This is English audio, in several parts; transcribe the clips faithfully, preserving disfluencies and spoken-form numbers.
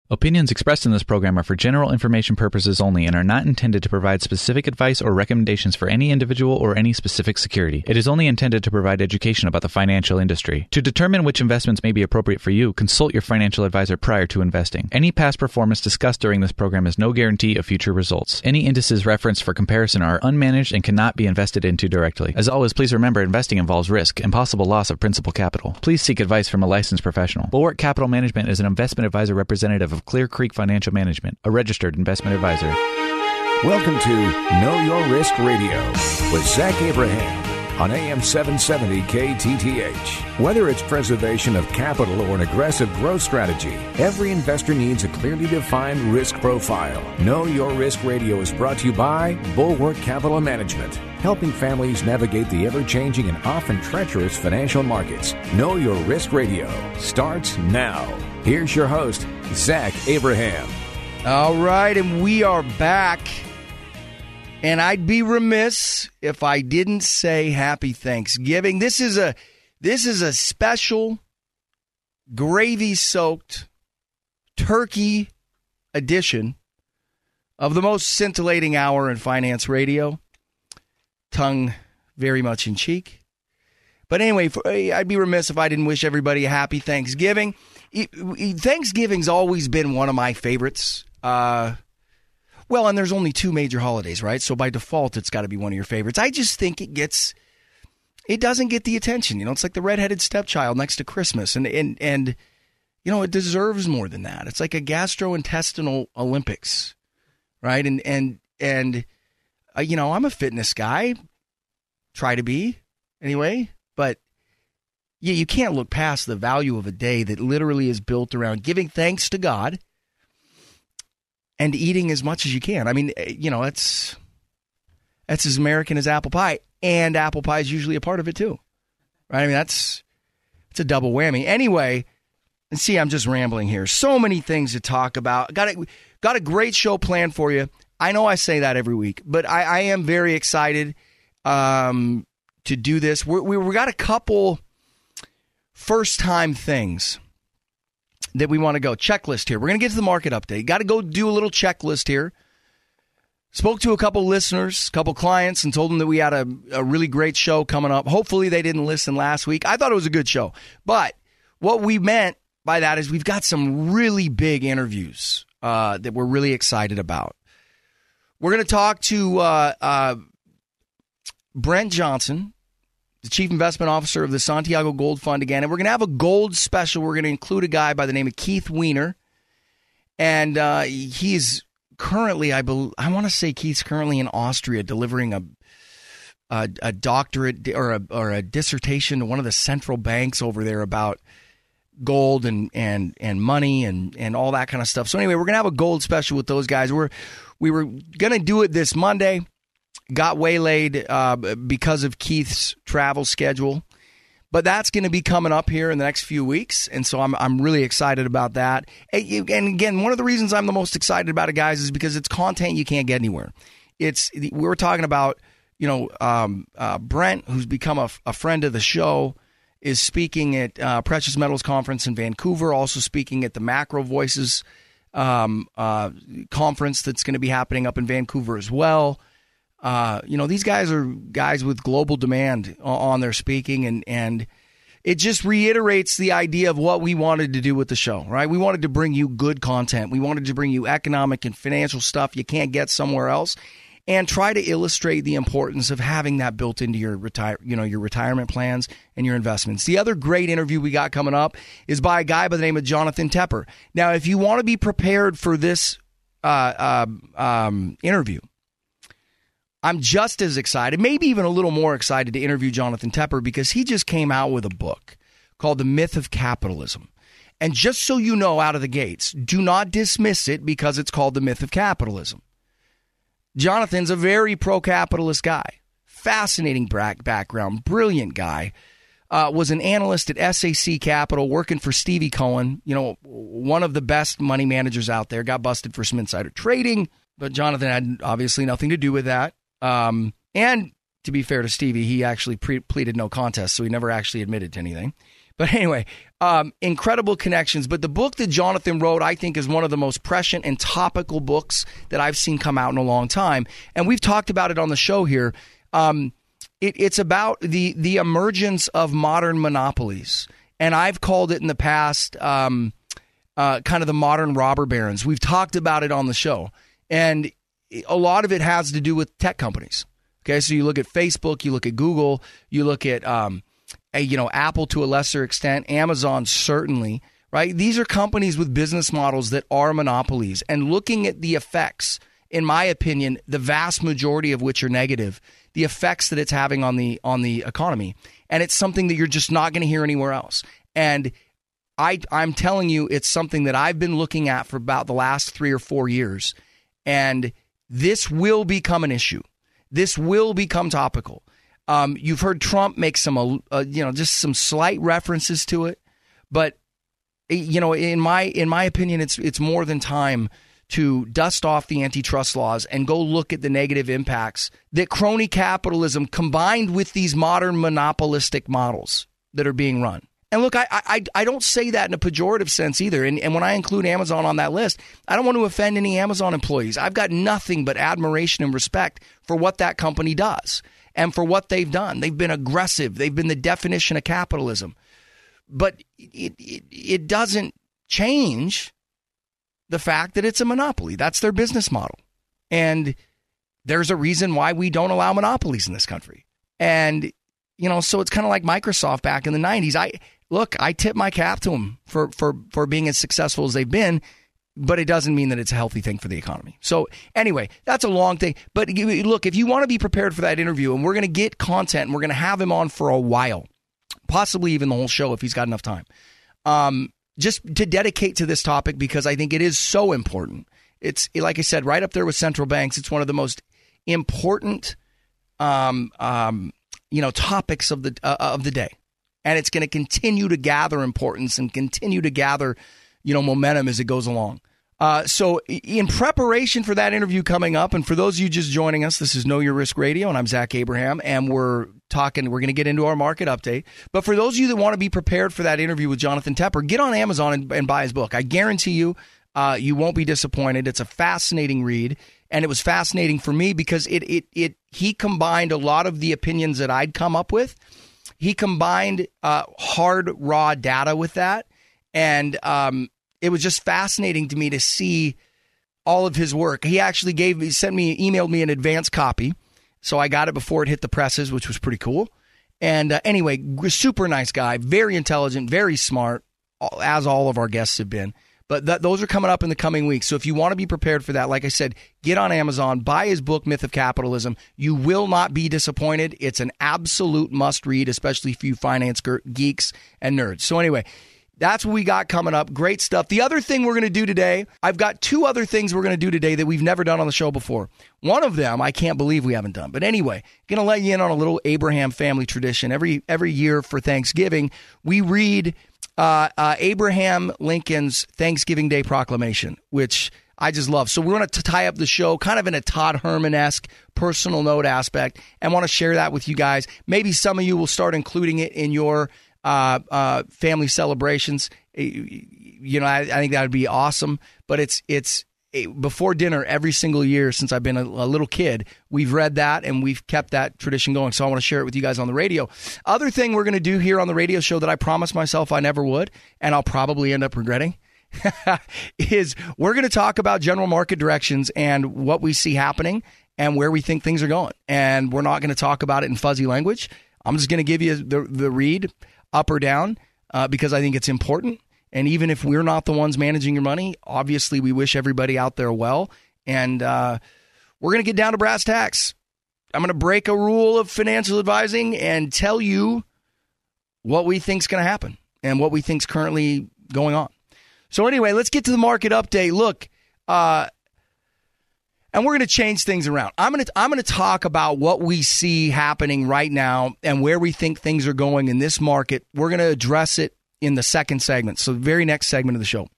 Opinions expressed in this program are for general information purposes only and are not intended to provide specific advice or recommendations for any individual or any specific security. It is only intended to provide education about the financial industry. To determine which investments may be appropriate for you, consult your financial advisor prior to investing. Any past performance discussed during this program is no guarantee of future results. Any indices referenced for comparison are unmanaged and cannot be invested into directly. As always, please remember investing involves risk and possible loss of principal capital. Please seek advice from a licensed professional. Bulwark Capital Management is an investment advisor representative of Clear Creek Financial Management, a registered investment advisor. Welcome to Know Your Risk Radio with Zach Abraham on A M seven seventy K T T H. Whether it's preservation of capital or an aggressive growth strategy, every investor needs a clearly defined risk profile. Know Your Risk Radio is brought to you by Bulwark Capital Management, helping families navigate the ever-changing and often treacherous financial markets. Know Your Risk Radio starts now. Here's your host, Zach Abraham. All right, and we are back. And I'd be remiss if I didn't say Happy Thanksgiving. This is a this is a special gravy-soaked turkey edition of the most scintillating hour in finance radio. Tongue very much in cheek. But anyway, for, I'd be remiss if I didn't wish everybody a happy Thanksgiving. Thanksgiving's always been one of my favorites. Uh, well, and there's only two major holidays, right? So by default, it's got to be one of your favorites. I just think it gets, it doesn't get the attention. You know, it's like the redheaded stepchild next to Christmas. And, and, and you know, it deserves more than that. It's like a gastrointestinal Olympics, right? And, and, and uh, you know, I'm a fitness guy. Try to be, anyway. But yeah, you can't look past the value of a day that literally is built around giving thanks to God and eating as much as you can. I mean, you know, it's that's as American as apple pie, and apple pie is usually a part of it too, right? I mean, that's it's a double whammy. Anyway, and see, I'm just rambling here. So many things to talk about. Got a, got a great show planned for you. I know I say that every week, but I, I am very excited um, to do this. We're, we we got a couple first-time things that we want to go. Checklist here. We're going to get to the market update. Got to go do a little checklist here. Spoke to a couple listeners, a couple clients, and told them that we had a, a really great show coming up. Hopefully they didn't listen last week. I thought it was a good show. But what we meant by that is we've got some really big interviews uh, that we're really excited about. We're going to talk to uh, uh, Brent Johnson, the Chief Investment Officer of the Santiago Gold Fund again. And we're going to have a gold special. We're going to include a guy by the name of Keith Weiner. And uh, he's currently, I believe, I want to say Keith's currently in Austria delivering a a, a doctorate or a, or a dissertation to one of the central banks over there about gold and, and, and money and, and all that kind of stuff. So anyway, we're going to have a gold special with those guys. We're, we were going to do it this Monday. Got waylaid uh, because of Keith's travel schedule. But that's going to be coming up here in the next few weeks, and so I'm I'm really excited about that. And again, one of the reasons I'm the most excited about it, guys, is because it's content you can't get anywhere. It's we were talking about, you know, um, uh, Brent, who's become a, a friend of the show, is speaking at uh, Precious Metals Conference in Vancouver, also speaking at the Macro Voices um, uh, conference that's going to be happening up in Vancouver as well. Uh, you know, these guys are guys with global demand on their speaking, and, and it just reiterates the idea of what we wanted to do with the show, right? We wanted to bring you good content. We wanted to bring you economic and financial stuff you can't get somewhere else, and try to illustrate the importance of having that built into your retire, you know, your retirement plans and your investments. The other great interview we got coming up is by a guy by the name of Jonathan Tepper. Now, if you want to be prepared for this uh, uh, um, interview, I'm just as excited, maybe even a little more excited to interview Jonathan Tepper because he just came out with a book called The Myth of Capitalism. And just so you know out of the gates, do not dismiss it because it's called The Myth of Capitalism. Jonathan's a very pro-capitalist guy, fascinating background, brilliant guy, uh, was an analyst at S A C Capital working for Stevie Cohen, you know, one of the best money managers out there, got busted for some insider trading, but Jonathan had obviously nothing to do with that. Um, and to be fair to Stevie, he actually pre- pleaded no contest, so he never actually admitted to anything. But anyway, um, incredible connections. But the book that Jonathan wrote, I think, is one of the most prescient and topical books that I've seen come out in a long time. And we've talked about it on the show here. Um, it, it's about the the emergence of modern monopolies. And I've called it in the past um, uh, kind of the modern robber barons. We've talked about it on the show. And a lot of it has to do with tech companies. Okay, so you look at Facebook, you look at Google, you look at um, a, you know Apple to a lesser extent, Amazon certainly, right? These are companies with business models that are monopolies. And looking at the effects, in my opinion, the vast majority of which are negative, the effects that it's having on the on the economy. And it's something that you're just not going to hear anywhere else. And I, I'm telling you, it's something that I've been looking at for about the last three or four years. And this will become an issue. This will become topical. Um, you've heard Trump make some, uh, you know, just some slight references to it. But, you know, in my in my opinion, it's it's more than time to dust off the antitrust laws and go look at the negative impacts that crony capitalism combined with these modern monopolistic models that are being run. And look, I I, I don't say that in a pejorative sense either. And, and when I include Amazon on that list, I don't want to offend any Amazon employees. I've got nothing but admiration and respect for what that company does and for what they've done. They've been aggressive. They've been the definition of capitalism. But it it, it doesn't change the fact that it's a monopoly. That's their business model. And there's a reason why we don't allow monopolies in this country. And, you know, so it's kind of like Microsoft back in the nineties. I look, I tip my cap to them for, for, for being as successful as they've been, but it doesn't mean that it's a healthy thing for the economy. So anyway, that's a long thing. But look, if you want to be prepared for that interview, and we're going to get content, and we're going to have him on for a while, possibly even the whole show if he's got enough time. Um, just to dedicate to this topic because I think it is so important. It's, like I said, right up there with central banks. It's one of the most important, um, um, you know, topics of the uh, of the day, and it's going to continue to gather importance and continue to gather, you know, momentum as it goes along. Uh, so, in preparation for that interview coming up, and for those of you just joining us, this is Know Your Risk Radio, and I'm Zach Abraham, and we're talking. We're going to get into our market update. But for those of you that want to be prepared for that interview with Jonathan Tepper, get on Amazon and, and buy his book. I guarantee you, uh, you won't be disappointed. It's a fascinating read, and it was fascinating for me because it it it he combined a lot of the opinions that I'd come up with. He combined uh, hard, raw data with that, and um, it was just fascinating to me to see all of his work. He actually gave me, sent me, emailed me an advance copy. So I got it before it hit the presses, which was pretty cool. And uh, anyway, super nice guy, very intelligent, very smart, as all of our guests have been. But th- those are coming up in the coming weeks. So if you want to be prepared for that, like I said, get on Amazon, buy his book, Myth of Capitalism. You will not be disappointed. It's an absolute must read, especially for you finance geeks and nerds. So anyway, that's what we got coming up. Great stuff. The other thing we're going to do today, I've got two other things we're going to do today that we've never done on the show before. One of them, I can't believe we haven't done. But anyway, going to let you in on a little Abraham family tradition. Every every year for Thanksgiving, we read uh, uh, Abraham Lincoln's Thanksgiving Day Proclamation, which I just love. So we're going to tie up the show kind of in a Todd Herman-esque personal note aspect and want to share that with you guys. Maybe some of you will start including it in your Uh, uh, family celebrations. You know, I, I think that would be awesome. But it's it's it, before dinner every single year since I've been a, a little kid. We've read that and we've kept that tradition going. So I want to share it with you guys on the radio. Other thing we're going to do here on the radio show that I promised myself I never would, and I'll probably end up regretting, is we're going to talk about general market directions and what we see happening and where we think things are going. And we're not going to talk about it in fuzzy language. I'm just going to give you the the read, up or down, uh, because I think it's important. And even if we're not the ones managing your money, obviously we wish everybody out there well. And uh, we're going to get down to brass tacks. I'm going to break a rule of financial advising and tell you what we think is going to happen and what we think is currently going on. So anyway, let's get to the market update. Look, uh, and we're going to change things around. I'm going to I'm going to talk about what we see happening right now and where we think things are going in this market. We're going to address it in the second segment, so the very next segment of the show.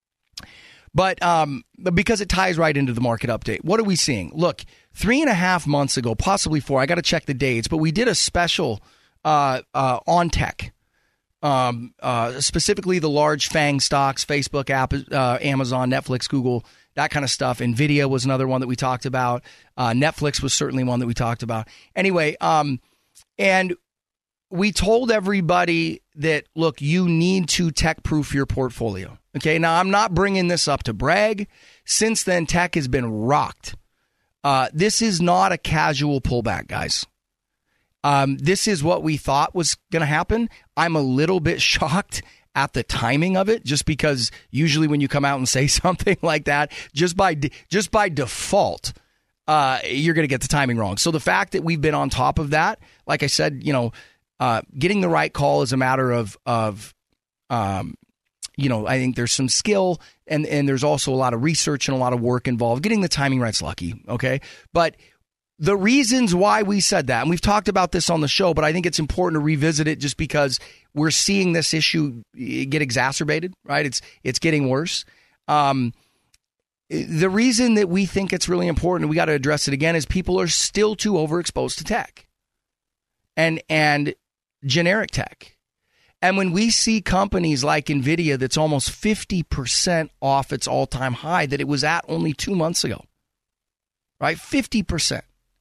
But um, because it ties right into the market update, what are we seeing? Look, three and a half months ago, possibly four, I got to check the dates, but we did a special uh, uh, on tech um, uh, specifically the large FANG stocks, Facebook, app, uh, Amazon, Netflix, Google, that kind of stuff. NVIDIA was another one that we talked about. Uh, Netflix was certainly one that we talked about. Anyway, um, and we told everybody that, look, you need to tech-proof your portfolio. Okay, now I'm not bringing this up to brag. Since then, tech has been rocked. Uh, this is not a casual pullback, guys. Um, this is what we thought was going to happen. I'm a little bit shocked at the timing of it, just because usually when you come out and say something like that, just by just by default, uh, you're going to get the timing wrong. So the fact that we've been on top of that, like I said, you know, uh, getting the right call is a matter of of, um, you know, I think there's some skill and and there's also a lot of research and a lot of work involved. Getting the timing right's lucky, okay, but the reasons why we said that, and we've talked about this on the show, but I think it's important to revisit it just because we're seeing this issue get exacerbated, right? It's it's getting worse. Um, the reason that we think it's really important, we got to address it again, is people are still too overexposed to tech and and generic tech. And when we see companies like NVIDIA that's almost fifty percent off its all-time high that it was at only two months ago, right? fifty percent.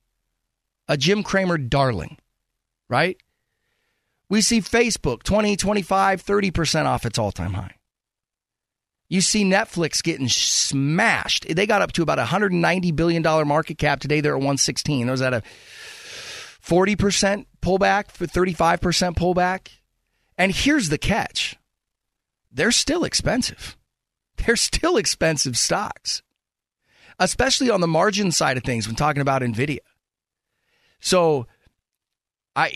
A Jim Cramer darling, right? We see Facebook twenty, twenty-five, thirty percent off its all-time high. You see Netflix getting smashed. They got up to about a one hundred ninety billion dollars market cap. Today they're at one sixteen. Was that a forty percent pullback, for thirty-five percent pullback? And here's the catch. They're still expensive. They're still expensive stocks, especially on the margin side of things when talking about NVIDIA. So, I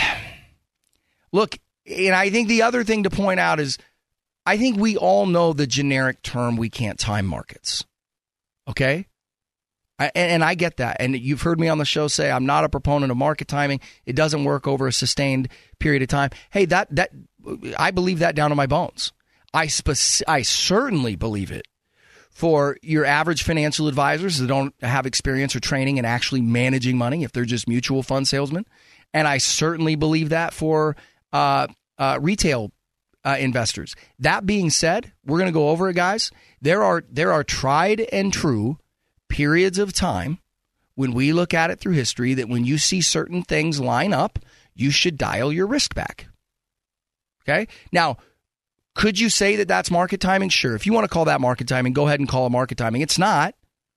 look, and I think the other thing to point out is I think we all know the generic term, we can't time markets. Okay? I, and I get that. And you've heard me on the show say I'm not a proponent of market timing. It doesn't work over a sustained period of time. Hey, that that I believe that down to my bones. I spec- I certainly believe it for your average financial advisors that don't have experience or training in actually managing money, if they're just mutual fund salesmen. And I certainly believe that for uh, uh, retail uh, investors. That being said, we're going to go over it, guys. There are there are tried and true periods of time when we look at it through history that when you see certain things line up, you should dial your risk back. Okay? Now, could you say that that's market timing? Sure. If you want to call that market timing, go ahead and call it market timing. It's not,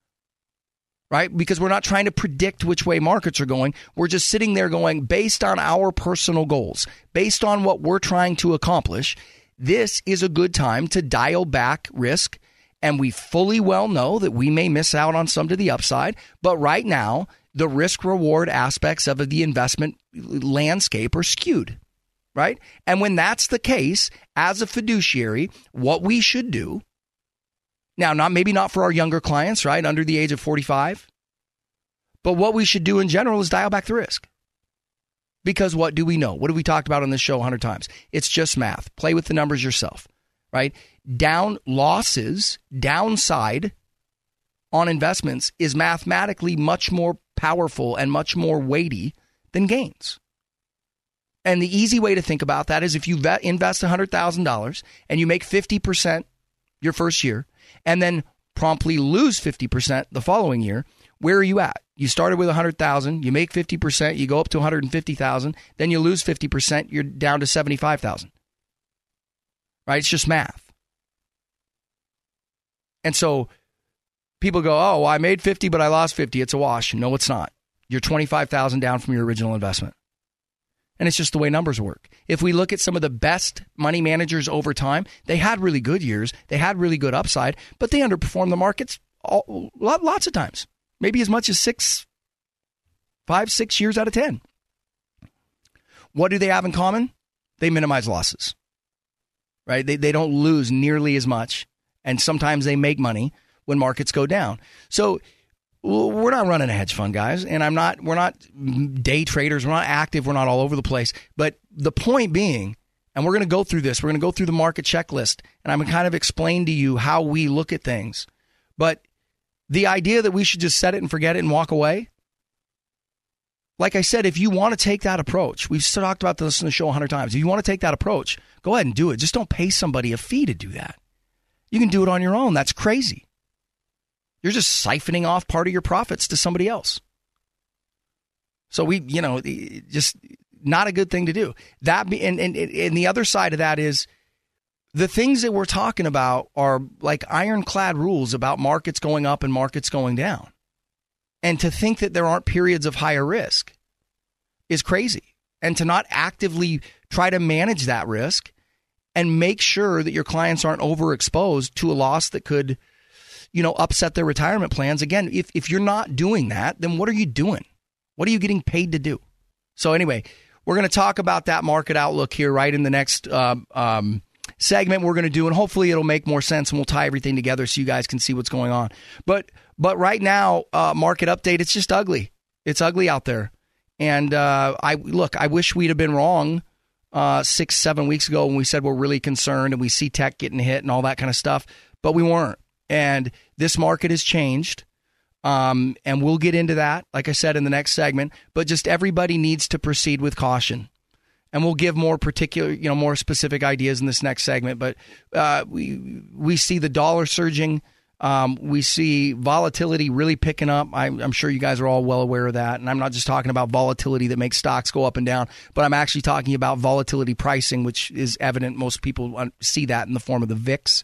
right? Because we're not trying to predict which way markets are going. We're just sitting there going, based on our personal goals, based on what we're trying to accomplish, this is a good time to dial back risk. And we fully well know that we may miss out on some to the upside. But right now, the risk-reward aspects of the investment landscape are skewed. Right? And when that's the case, as a fiduciary, what we should do, now, not maybe not for our younger clients, right, under the age of forty-five, but what we should do in general is dial back the risk. Because what do we know? What have we talked about on this show a hundred times? It's just math. Play with the numbers yourself, right? Down losses, downside on investments is mathematically much more powerful and much more weighty than gains. And the easy way to think about that is if you vet, invest one hundred thousand dollars and you make fifty percent your first year and then promptly lose fifty percent the following year, where are you at? You started with one hundred thousand dollars, you make fifty percent, you go up to one hundred fifty thousand dollars, then you lose fifty percent, you're down to seventy-five thousand dollars. Right? It's just math. And so people go, oh, well, I made fifty, but I lost fifty. It's a wash. No, it's not. You're twenty-five thousand dollars down from your original investment. And it's just the way numbers work. If we look at some of the best money managers over time, they had really good years. They had really good upside, but they underperformed the markets all, lots of times. Maybe as much as six, five, six years out of ten. What do they have in common? They minimize losses, right? They, they don't lose nearly as much, and sometimes they make money when markets go down. So we're not running a hedge fund, guys, and I'm not. We're not day traders. We're not active. We're not all over the place. But the point being, and we're going to go through this. We're going to go through the market checklist, and I'm going to kind of explain to you how we look at things. But the idea that we should just set it and forget it and walk away, like I said, if you want to take that approach, we've talked about this on the show a hundred times. If you want to take that approach, go ahead and do it. Just don't pay somebody a fee to do that. You can do it on your own. That's crazy. You're just siphoning off part of your profits to somebody else. So we, you know, just not a good thing to do. That be, and, and, and the other side of that is the things that we're talking about are like ironclad rules about markets going up and markets going down. And to think that there aren't periods of higher risk is crazy. And to not actively try to manage that risk and make sure that your clients aren't overexposed to a loss that could, you know, upset their retirement plans. Again, if, if you're not doing that, then what are you doing? What are you getting paid to do? So anyway, we're going to talk about that market outlook here right in the next uh, um, segment we're going to do, and hopefully it'll make more sense and we'll tie everything together so you guys can see what's going on. But but right now, uh, market update, it's just ugly. It's ugly out there. And uh, I look, I wish we'd have been wrong uh, six, seven weeks ago when we said we're really concerned and we see tech getting hit and all that kind of stuff, but we weren't. And this market has changed. Um, and we'll get into that, like I said, in the next segment. But just everybody needs to proceed with caution. And we'll give more particular, you know, more specific ideas in this next segment. But uh, we we see the dollar surging. Um, we see volatility really picking up. I'm, I'm sure you guys are all well aware of that. And I'm not just talking about volatility that makes stocks go up and down, but I'm actually talking about volatility pricing, which is evident. Most people see that in the form of the V I X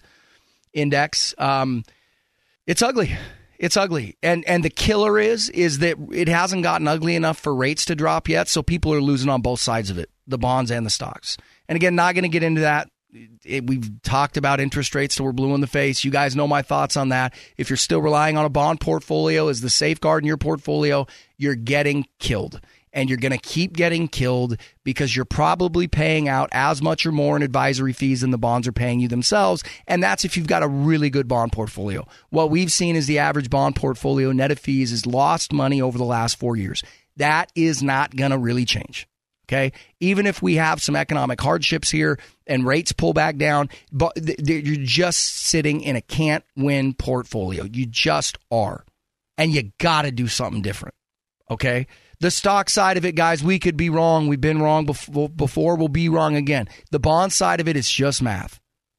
index. Um, it's ugly. It's ugly. And and the killer is, is that it hasn't gotten ugly enough for rates to drop yet, so people are losing on both sides of it, the bonds and the stocks. And again, not going to get into that. It, we've talked about interest rates till we're blue in the face. You guys know my thoughts on that. If you're still relying on a bond portfolio as the safeguard in your portfolio, you're getting killed. And you're going to keep getting killed because you're probably paying out as much or more in advisory fees than the bonds are paying you themselves. And that's if you've got a really good bond portfolio. What we've seen is the average bond portfolio net of fees has lost money over the last four years. That is not going to really change. Okay. Even if we have some economic hardships here and rates pull back down, but you're just sitting in a can't win portfolio. You just are. And you got to do something different. Okay. The stock side of it, guys, we could be wrong. We've been wrong before. We'll be wrong again. The bond side of it is just math.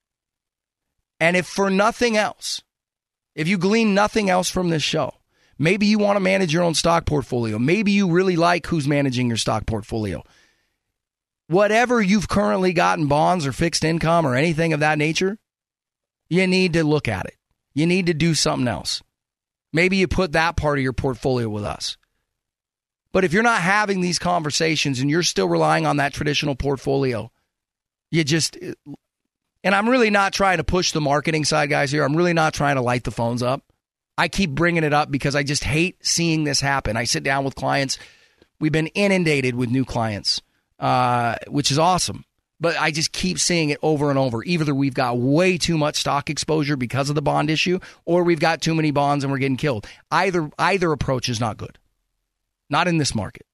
And if for nothing else, if you glean nothing else from this show, maybe you want to manage your own stock portfolio. Maybe you really like who's managing your stock portfolio. Whatever you've currently got in bonds or fixed income or anything of that nature, you need to look at it. You need to do something else. Maybe you put that part of your portfolio with us. But if you're not having these conversations and you're still relying on that traditional portfolio, you just, and I'm really not trying to push the marketing side, guys, here. I'm really not trying to light the phones up. I keep bringing it up because I just hate seeing this happen. I sit down with clients. We've been inundated with new clients, uh, which is awesome. But I just keep seeing it over and over. Either we've got way too much stock exposure because of the bond issue, or we've got too many bonds and we're getting killed. Either either approach is not good. Not in this market.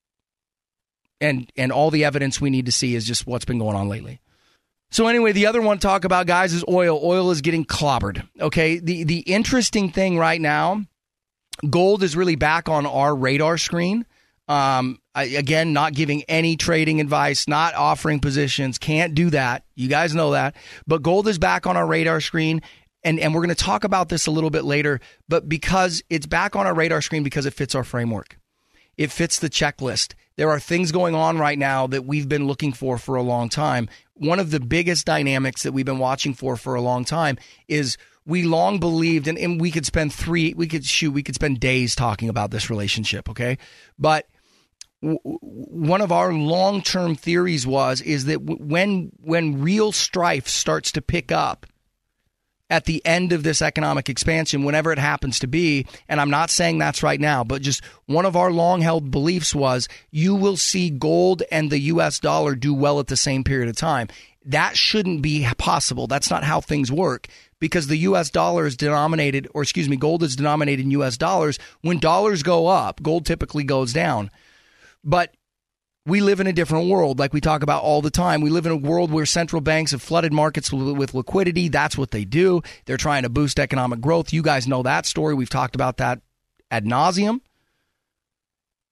And and all the evidence we need to see is just what's been going on lately. So anyway, the other one to talk about, guys, is oil. Oil is getting clobbered. Okay, the, the interesting thing right now, gold is really back on our radar screen. Um, I, again, not giving any trading advice, not offering positions, can't do that. You guys know that. But gold is back on our radar screen. And, and we're going to talk about this a little bit later. But because it's back on our radar screen because it fits our framework. It fits the checklist. There are things going on right now that we've been looking for for a long time. One of the biggest dynamics that we've been watching for for a long time is we long believed, and, and we could spend three, we could shoot, we could spend days talking about this relationship, okay? But w- one of our long-term theories was, is that w- when when real strife starts to pick up, at the end of this economic expansion, whenever it happens to be, and I'm not saying that's right now, but just one of our long-held beliefs was you will see gold and the U S dollar do well at the same period of time. That shouldn't be possible. That's not how things work, because the U S dollar is denominated, or excuse me, gold is denominated in U S dollars. When dollars go up, gold typically goes down. But we live in a different world, like we talk about all the time. We live in a world where central banks have flooded markets with liquidity. That's what they do. They're trying to boost economic growth. You guys know that story. We've talked about that ad nauseum.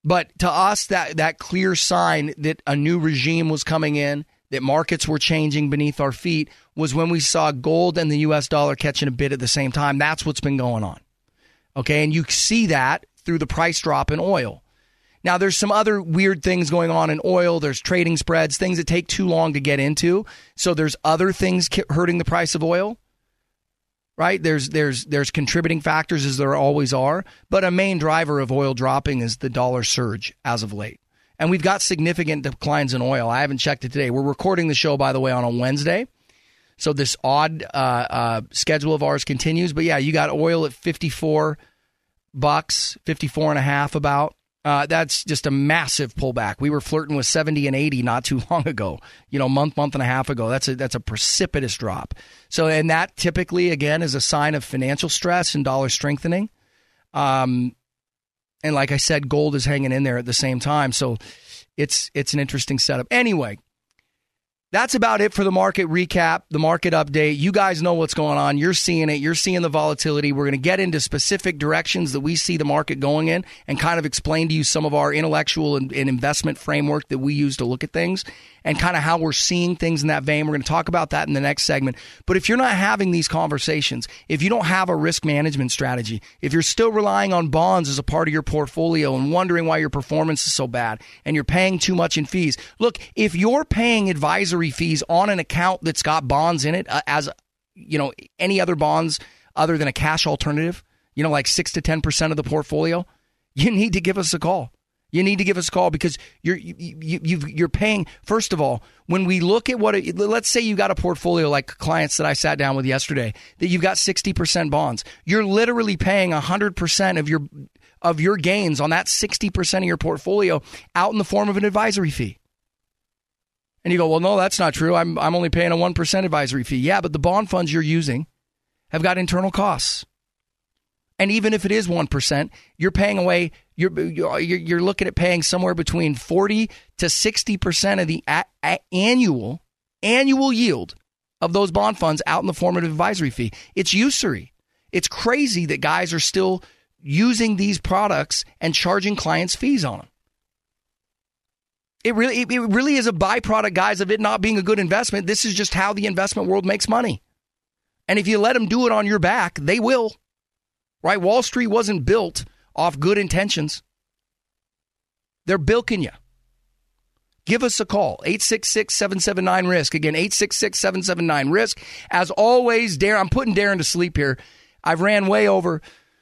But to us, that, that clear sign that a new regime was coming in, that markets were changing beneath our feet, was when we saw gold and the U S dollar catching a bid at the same time. That's what's been going on. Okay, and you see that through the price drop in oil. Now, there's some other weird things going on in oil. There's trading spreads, things that take too long to get into. So there's other things hurting the price of oil, right? There's there's there's contributing factors, as there always are. But a main driver of oil dropping is the dollar surge as of late. And we've got significant declines in oil. I haven't checked it today. We're recording the show, by the way, on a Wednesday. So this odd uh, uh, schedule of ours continues. But yeah, you got oil at fifty-four bucks, fifty-four and a half about. Uh, that's just a massive pullback. We were flirting with seventy and eighty not too long ago, you know, month, month and a half ago. That's a, that's a precipitous drop. So, and that typically, again, is a sign of financial stress and dollar strengthening. Um, and like I said, gold is hanging in there at the same time. So it's, it's an interesting setup. Anyway, that's about it for the market recap, the market update. You guys know what's going on. You're seeing it. You're seeing the volatility. We're going to get into specific directions that we see the market going in and kind of explain to you some of our intellectual and, and investment framework that we use to look at things and kind of how we're seeing things in that vein. We're going to talk about that in the next segment. But if you're not having these conversations, if you don't have a risk management strategy, if you're still relying on bonds as a part of your portfolio and wondering why your performance is so bad and you're paying too much in fees, look, if you're paying advisory fees on an account that's got bonds in it, uh, as you know, any other bonds other than a cash alternative, you know, like six to ten percent of the portfolio, you need to give us a call. You need to give us a call because you're you, you, you've, you're paying. First of all, when we look at what, it, let's say you got a portfolio like clients that I sat down with yesterday, that you've got sixty percent bonds. You're literally paying one hundred percent of your of your gains on that sixty percent of your portfolio out in the form of an advisory fee. And you go, well, no, that's not true. I'm I'm only paying a one percent advisory fee. Yeah, but the bond funds you're using have got internal costs. And even if it is one percent, you're paying away, you're, you're you're looking at paying somewhere between forty to sixty percent of the a- a- annual annual yield of those bond funds out in the form of an advisory fee. It's usury. It's crazy that guys are still using these products and charging clients fees on them. It really, it really is a byproduct, guys, of it not being a good investment. This is just how the investment world makes money. And if you let them do it on your back, they will. Right? Wall Street wasn't built off good intentions. They're bilking you. Give us a call, eight six six, seven seven nine, risk. Again, eight six six, seven seven nine, risk. As always, Darren, I'm putting Darren to sleep here. I've ran way over.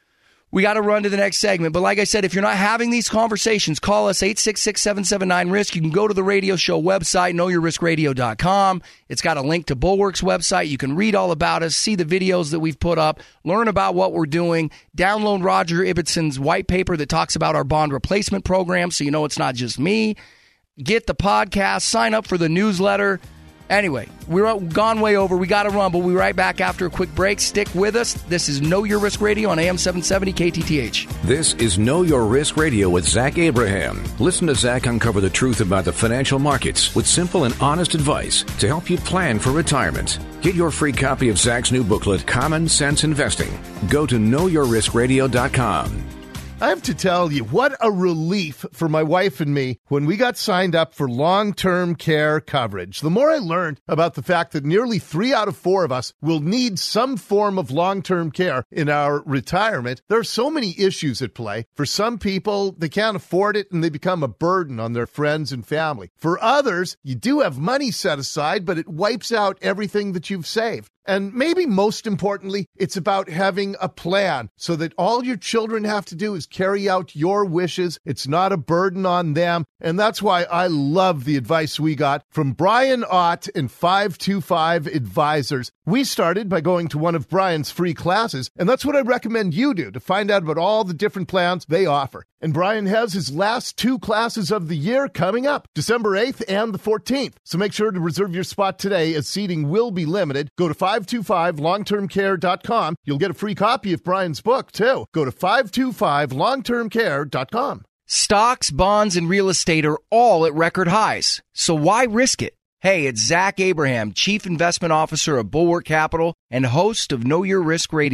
We got to run to the next segment. But like I said, if you're not having these conversations, call us, eight six six, seven seven nine, risk. You can go to the radio show website, know your risk radio dot com. It's got a link to Bulwark's website. You can read all about us, see the videos that we've put up, learn about what we're doing, download Roger Ibbotson's white paper that talks about our bond replacement program so you know it's not just me. Get the podcast, sign up for the newsletter. Anyway, we're gone way over. We got to run, but we'll be right back after a quick break. Stick with us. This is Know Your Risk Radio on A M seven seventy K T T H. This is Know Your Risk Radio with Zach Abraham. Listen to Zach uncover the truth about the financial markets with simple and honest advice to help you plan for retirement. Get your free copy of Zach's new booklet, Common Sense Investing. Go to know your risk radio dot com. I have to tell you, what a relief for my wife and me when we got signed up for long-term care coverage. The more I learned about the fact that nearly three out of four of us will need some form of long-term care in our retirement, there are so many issues at play. For some people, they can't afford it and they become a burden on their friends and family. For others, you do have money set aside, but it wipes out everything that you've saved. And maybe most importantly, it's about having a plan so that all your children have to do is carry out your wishes. It's not a burden on them. And that's why I love the advice we got from Brian Ott and five two five Advisors. We started by going to one of Brian's free classes, and that's what I recommend you do to find out about all the different plans they offer. And Brian has his last two classes of the year coming up, December eighth and the fourteenth. So make sure to reserve your spot today as seating will be limited. Go to five two five long term care dot com. You'll get a free copy of Brian's book, too. Go to five two five long term care dot com. Stocks, bonds, and real estate are all at record highs. So why risk it? Hey, it's Zach Abraham, Chief Investment Officer of Bulwark Capital and host of Know Your Risk Radio.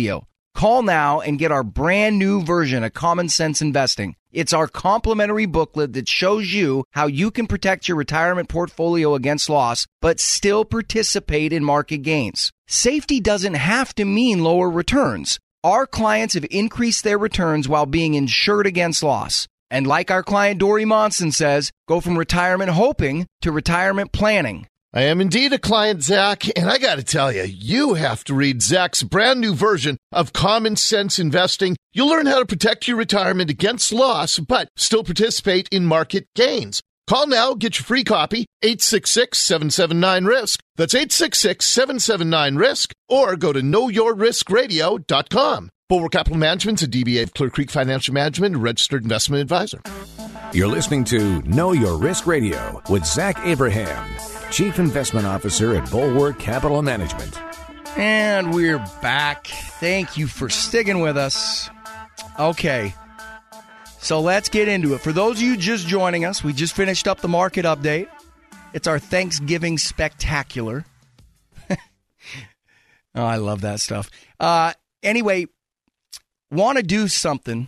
Call now and get our brand new version of Common Sense Investing. It's our complimentary booklet that shows you how you can protect your retirement portfolio against loss, but still participate in market gains. Safety doesn't have to mean lower returns. Our clients have increased their returns while being insured against loss. And like our client Dory Monson says, go from retirement hoping to retirement planning. I am indeed a client, Zach, and I got to tell you, you have to read Zach's brand new version of Common Sense Investing. You'll learn how to protect your retirement against loss, but still participate in market gains. Call now, get your free copy, eight six six, seven seven nine, risk. That's eight six six, seven seven nine, risk, or go to know your risk radio dot com. Bulwark Capital Management's a D B A of Clear Creek Financial Management, a registered investment advisor. You're listening to Know Your Risk Radio with Zach Abraham, Chief Investment Officer at Bulwark Capital Management. And we're back. Thank you for sticking with us. Okay, so let's get into it. For those of you just joining us, we just finished up the market update. It's our Thanksgiving spectacular. Oh, I love that stuff. Uh, anyway, want to do something.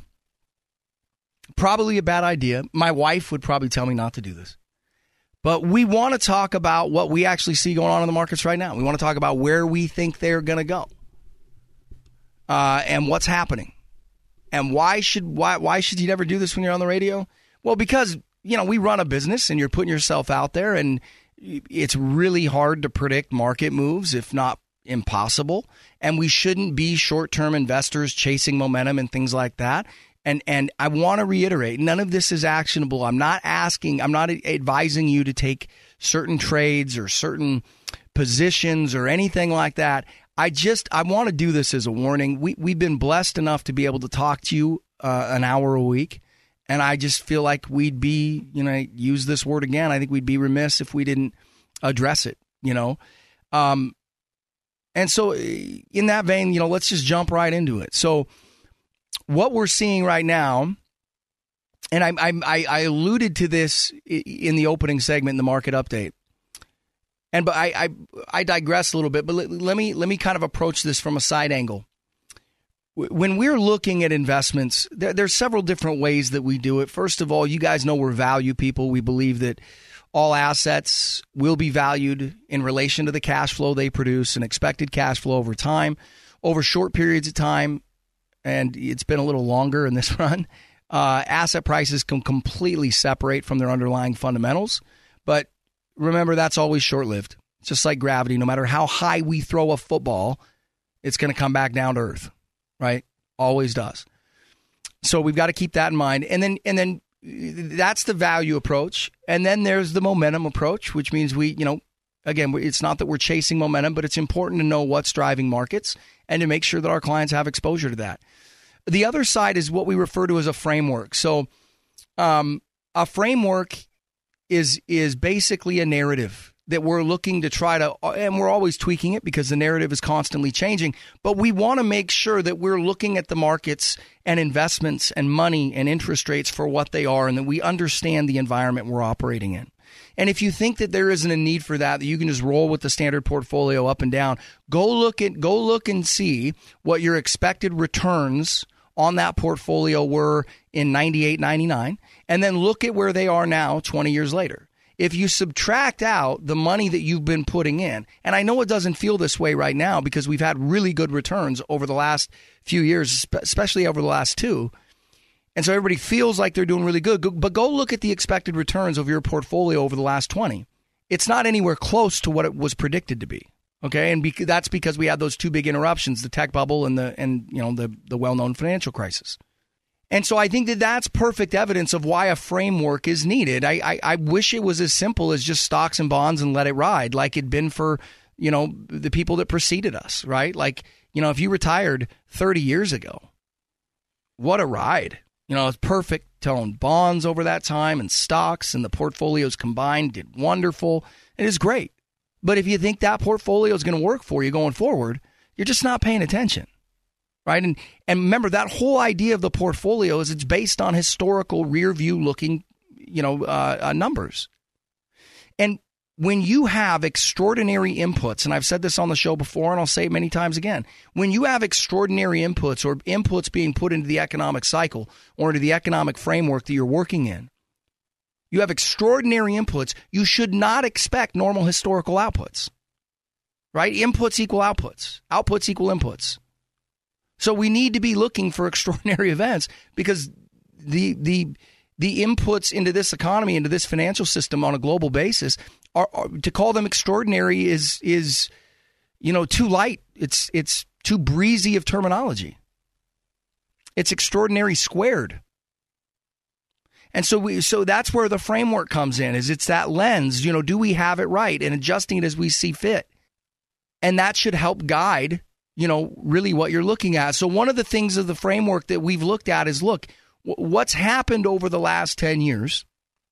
Probably a bad idea. My wife would probably tell me not to do this. But we want to talk about what we actually see going on in the markets right now. We want to talk about where we think they're going to go, uh, and what's happening, and why should why why should you never do this when you're on the radio? Well, because you know we run a business, and you're putting yourself out there, and it's really hard to predict market moves, if not impossible. And we shouldn't be short-term investors chasing momentum and things like that. And and I want to reiterate, none of this is actionable. I'm not asking, I'm not advising you to take certain trades or certain positions or anything like that. I just, I want to do this as a warning. We, we've been blessed enough to be able to talk to you uh, an hour a week. And I just feel like we'd be, you know, use this word again, I think we'd be remiss if we didn't address it, you know. Um, and so in that vein, you know, let's just jump right into it. So what we're seeing right now, and I, I, I alluded to this in the opening segment in the market update, and but I, I, I digress a little bit. But let, let me let me kind of approach this from a side angle. When we're looking at investments, there, there's several different ways that we do it. First of all, you guys know we're value people. We believe that all assets will be valued in relation to the cash flow they produce and expected cash flow over time, over short periods of time. And it's been a little longer in this run. Uh, asset prices can completely separate from their underlying fundamentals. But remember, that's always short-lived. It's just like gravity. No matter how high we throw a football, it's going to come back down to earth, right? Always does. So we've got to keep that in mind. And then, and then that's the value approach. And then there's the momentum approach, which means we, you know, again, it's not that we're chasing momentum, but it's important to know what's driving markets and to make sure that our clients have exposure to that. The other side is what we refer to as a framework. So um, a framework is is basically a narrative that we're looking to try to, and we're always tweaking it because the narrative is constantly changing, but we want to make sure that we're looking at the markets and investments and money and interest rates for what they are, and that we understand the environment we're operating in. And if you think that there isn't a need for that, that you can just roll with the standard portfolio up and down, go look at go look and see what your expected returns on that portfolio were in ninety-eight, ninety-nine, and then look at where they are now twenty years later. If you subtract out the money that you've been putting in, and I know it doesn't feel this way right now because we've had really good returns over the last few years, especially over the last two, and so everybody feels like they're doing really good, but go look at the expected returns of your portfolio over the last twenty. It's not anywhere close to what it was predicted to be. Okay, and bec- that's because we had those two big interruptions, the tech bubble and the and you know the the well-known financial crisis. And so I think that that's perfect evidence of why a framework is needed. I, I I wish it was as simple as just stocks and bonds and let it ride, like it'd been for you know the people that preceded us, right? Like you know if you retired thirty years ago, what a ride! You know, it's perfect to own bonds over that time and stocks, and the portfolios combined did wonderful. It is great. But if you think that portfolio is going to work for you going forward, you're just not paying attention, right? And and remember, that whole idea of the portfolio is it's based on historical rear view looking, you know, uh, uh, numbers. And when you have extraordinary inputs, and I've said this on the show before, and I'll say it many times again, when you have extraordinary inputs or inputs being put into the economic cycle or into the economic framework that you're working in, you have extraordinary inputs, you should not expect normal historical outputs, right? Inputs equal outputs. Outputs equal inputs. So we need to be looking for extraordinary events because the the the inputs into this economy, into this financial system on a global basis, are, are to call them extraordinary is is you know too light. It's it's too breezy of terminology. It's extraordinary squared. And so we so that's where the framework comes in, is it's that lens, you know, do we have it right, and adjusting it as we see fit. And that should help guide, you know, really what you're looking at. So one of the things of the framework that we've looked at is, look, w- what's happened over the last ten years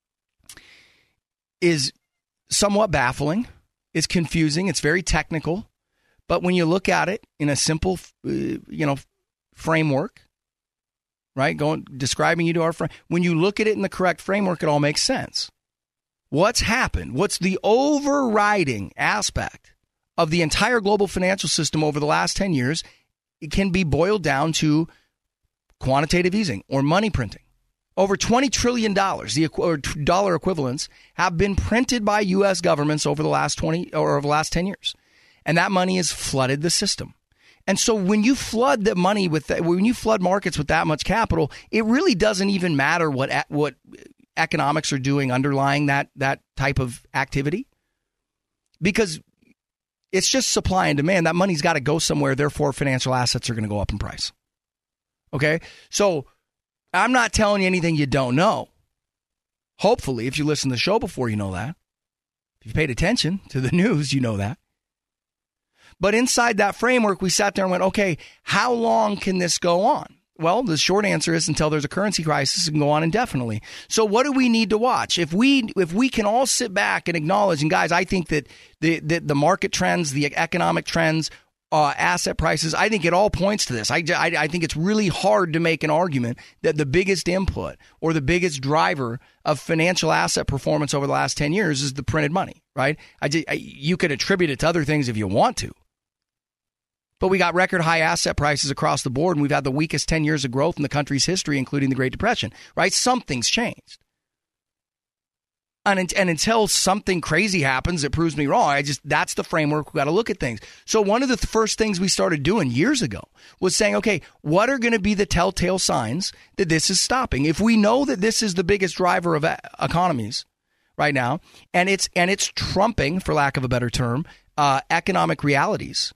is somewhat baffling. It's confusing. It's very technical. But when you look at it in a simple, uh, you know, framework, right, going describing you to our friend, when you look at it in the correct framework, it all makes sense. What's happened? What's the overriding aspect of the entire global financial system over the last ten years? It can be boiled down to quantitative easing or money printing. Over twenty trillion dollars, the or dollar equivalents, have been printed by U S governments over the last twenty or over the last ten years. And that money has flooded the system. And so when you flood the money with that, when you flood markets with that much capital, it really doesn't even matter what what economics are doing underlying that that type of activity, because it's just supply and demand. That money's got to go somewhere. Therefore, financial assets are going to go up in price. Okay, so I'm not telling you anything you don't know. Hopefully, if you listen to the show before, you know that. If you paid attention to the news, you know that. But inside that framework, we sat there and went, okay, how long can this go on? Well, the short answer is until there's a currency crisis, it can go on indefinitely. So what do we need to watch? If we if we can all sit back and acknowledge, and guys, I think that the the, the market trends, the economic trends, uh, asset prices, I think it all points to this. I, I, I think it's really hard to make an argument that the biggest input or the biggest driver of financial asset performance over the last ten years is the printed money, right? I, I, you could attribute it to other things if you want to. But we got record high asset prices across the board, and we've had the weakest ten years of growth in the country's history, including the Great Depression, right? Something's changed. And, and until something crazy happens that proves me wrong, I just that's the framework we got to look at things. So one of the first things we started doing years ago was saying, okay, what are going to be the telltale signs that this is stopping? If we know that this is the biggest driver of economies right now, and it's and it's trumping, for lack of a better term, uh, economic realities,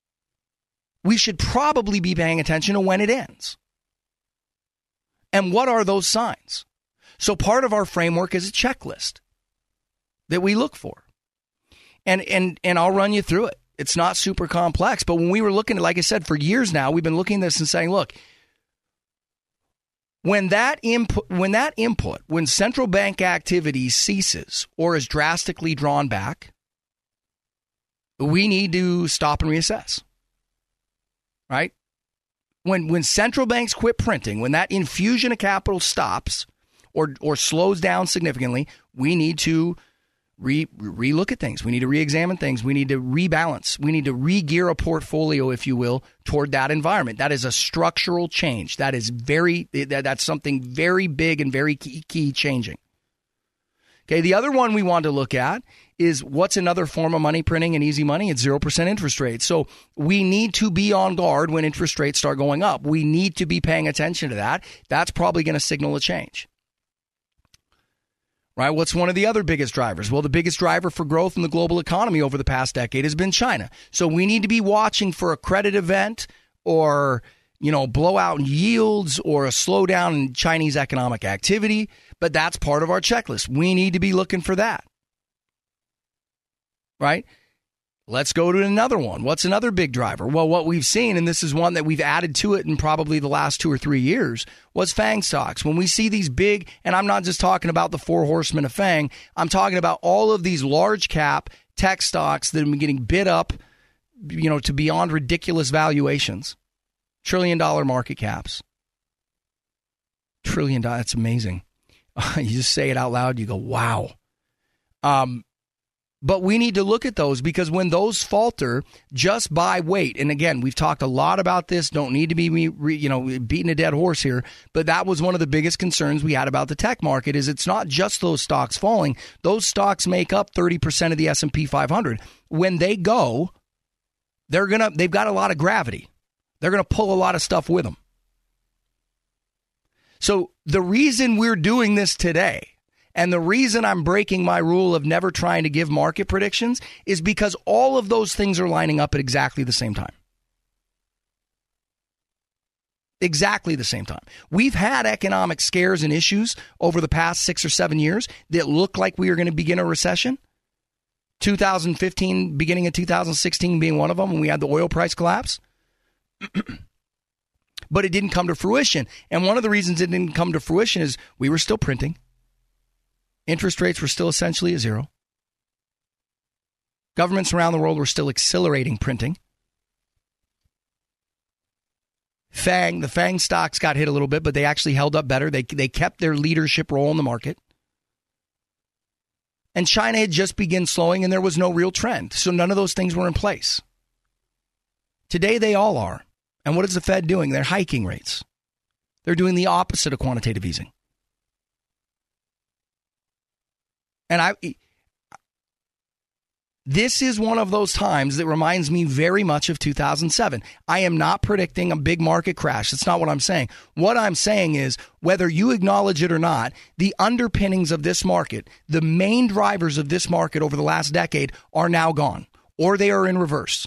we should probably be paying attention to when it ends. And what are those signs? So part of our framework is a checklist that we look for. And and and I'll run you through it. It's not super complex, but when we were looking at, like I said, for years now, we've been looking at this and saying, look, when that input, when that input, when central bank activity ceases or is drastically drawn back, we need to stop and reassess. Right? When when central banks quit printing, when that infusion of capital stops or or slows down significantly, we need to re re-look at things. We need to re-examine things. We need to rebalance. We need to re-gear a portfolio, if you will, toward that environment. That is a structural change. That is very that, that's something very big and very key, key changing. Okay, the other one we want to look at is what's another form of money printing and easy money? It's zero percent interest rates. So we need to be on guard when interest rates start going up. We need to be paying attention to that. That's probably going to signal a change. Right? What's one of the other biggest drivers? Well, the biggest driver for growth in the global economy over the past decade has been China. So we need to be watching for a credit event or, you know, blowout in yields or a slowdown in Chinese economic activity. But that's part of our checklist. We need to be looking for that. Right? Let's go to another one. What's another big driver? Well, what we've seen, and this is one that we've added to it in probably the last two or three years, was FANG stocks. When we see these big, and I'm not just talking about the four horsemen of FANG, I'm talking about all of these large cap tech stocks that have been getting bid up, you know, to beyond ridiculous valuations. Trillion dollar market caps. Trillion dollars. That's amazing. You just say it out loud. You go, wow. Um, But we need to look at those, because when those falter just by weight, and again, we've talked a lot about this, don't need to be, you know, beating a dead horse here, but that was one of the biggest concerns we had about the tech market, is it's not just those stocks falling. Those stocks make up thirty percent of the S and P five hundred. When they go, they're gonna, they've got a lot of gravity. They're going to pull a lot of stuff with them. So the reason we're doing this today, and the reason I'm breaking my rule of never trying to give market predictions, is because all of those things are lining up at exactly the same time. Exactly the same time. We've had economic scares and issues over the past six or seven years that look like we are going to begin a recession. two thousand fifteen, beginning of two thousand sixteen being one of them, when we had the oil price collapse. But it didn't come to fruition. And one of the reasons it didn't come to fruition is we were still printing. Interest rates were still essentially at zero. Governments around the world were still accelerating printing. FANG, the FANG stocks got hit a little bit, but they actually held up better. They, they kept their leadership role in the market. And China had just begun slowing, and there was no real trend. So none of those things were in place. Today, they all are. And what is the Fed doing? They're hiking rates. They're doing the opposite of quantitative easing. And I, this is one of those times that reminds me very much of two thousand seven. I am not predicting a big market crash. That's not what I'm saying. What I'm saying is, whether you acknowledge it or not, the underpinnings of this market, the main drivers of this market over the last decade, are now gone, or they are in reverse.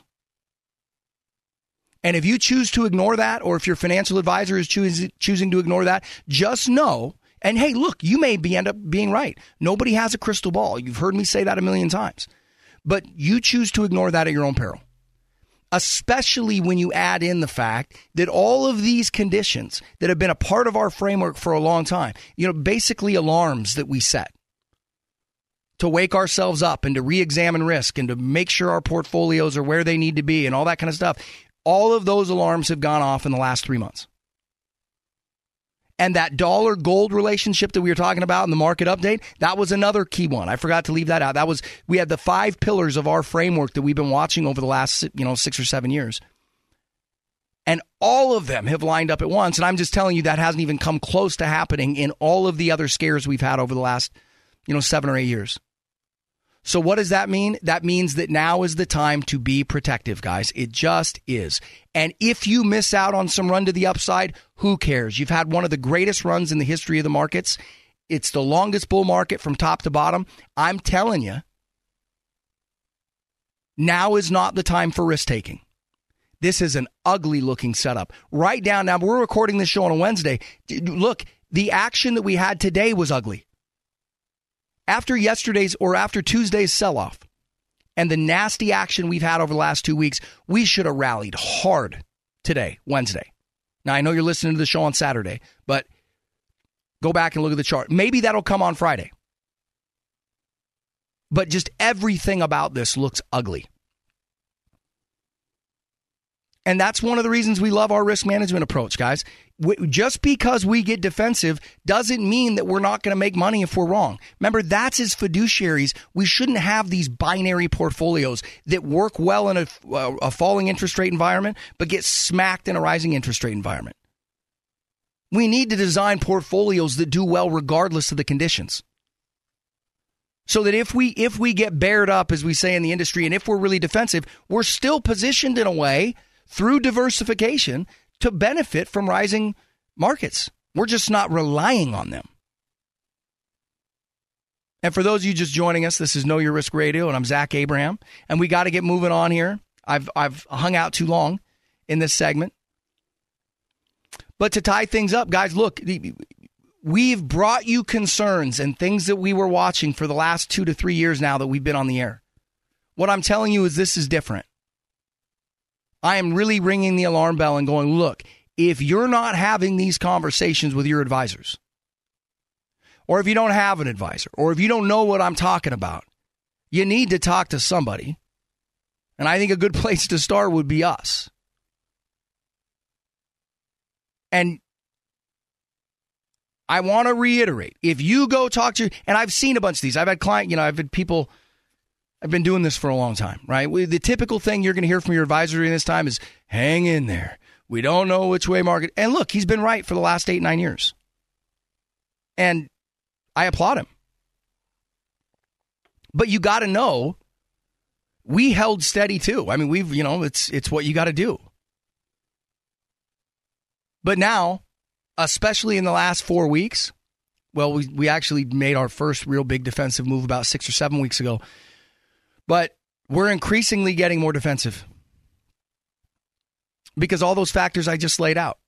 And if you choose to ignore that, or if your financial advisor is choos- choosing to ignore that, just know, and hey, look, you may be end up being right. Nobody has a crystal ball. You've heard me say that a million times. But you choose to ignore that at your own peril. Especially when you add in the fact that all of these conditions that have been a part of our framework for a long time, you know, basically alarms that we set to wake ourselves up and to re-examine risk and to make sure our portfolios are where they need to be and all that kind of stuff. All of those alarms have gone off in the last three months. And that dollar gold relationship that we were talking about in the market update, that was another key one. I forgot to leave that out. That was, we had the five pillars of our framework that we've been watching over the last, you know, six or seven years. And all of them have lined up at once. And I'm just telling you, that hasn't even come close to happening in all of the other scares we've had over the last, you know, seven or eight years. So what does that mean? That means that now is the time to be protective, guys. It just is. And if you miss out on some run to the upside, who cares? You've had one of the greatest runs in the history of the markets. It's the longest bull market from top to bottom. I'm telling you, now is not the time for risk taking. This is an ugly looking setup. Right down now, we're recording this show on a Wednesday. Look, the action that we had today was ugly. After yesterday's or after Tuesday's sell-off and the nasty action we've had over the last two weeks, we should have rallied hard today, Wednesday. Now, I know you're listening to the show on Saturday, but go back and look at the chart. Maybe that'll come on Friday. But just everything about this looks ugly. And that's one of the reasons we love our risk management approach, guys. Just because we get defensive doesn't mean that we're not going to make money if we're wrong. Remember, that's as fiduciaries. We shouldn't have these binary portfolios that work well in a, a falling interest rate environment, but get smacked in a rising interest rate environment. We need to design portfolios that do well regardless of the conditions. So that if we if we get bared up, as we say in the industry, and if we're really defensive, we're still positioned in a way through diversification to benefit from rising markets. We're just not relying on them. And for those of you just joining us, this is Know Your Risk Radio, and I'm Zach Abraham. And we got to get moving on here. I've I've hung out too long in this segment. But to tie things up, guys, look, we've brought you concerns and things that we were watching for the last two to three years now that we've been on the air. What I'm telling you is this is different. I am really ringing the alarm bell and going, look, if you're not having these conversations with your advisors, or if you don't have an advisor, or if you don't know what I'm talking about, you need to talk to somebody. And I think a good place to start would be us. And I want to reiterate, if you go talk to, and I've seen a bunch of these, I've had client, you know, I've had people I've been doing this for a long time, right? We, the typical thing you're going to hear from your advisor during this time is, hang in there. We don't know which way market. And look, he's been right for the last eight, nine years. And I applaud him. But you got to know, we held steady too. I mean, we've, you know, it's it's what you got to do. But now, especially in the last four weeks, well, we, we actually made our first real big defensive move about six or seven weeks ago. But we're increasingly getting more defensive because all those factors I just laid out.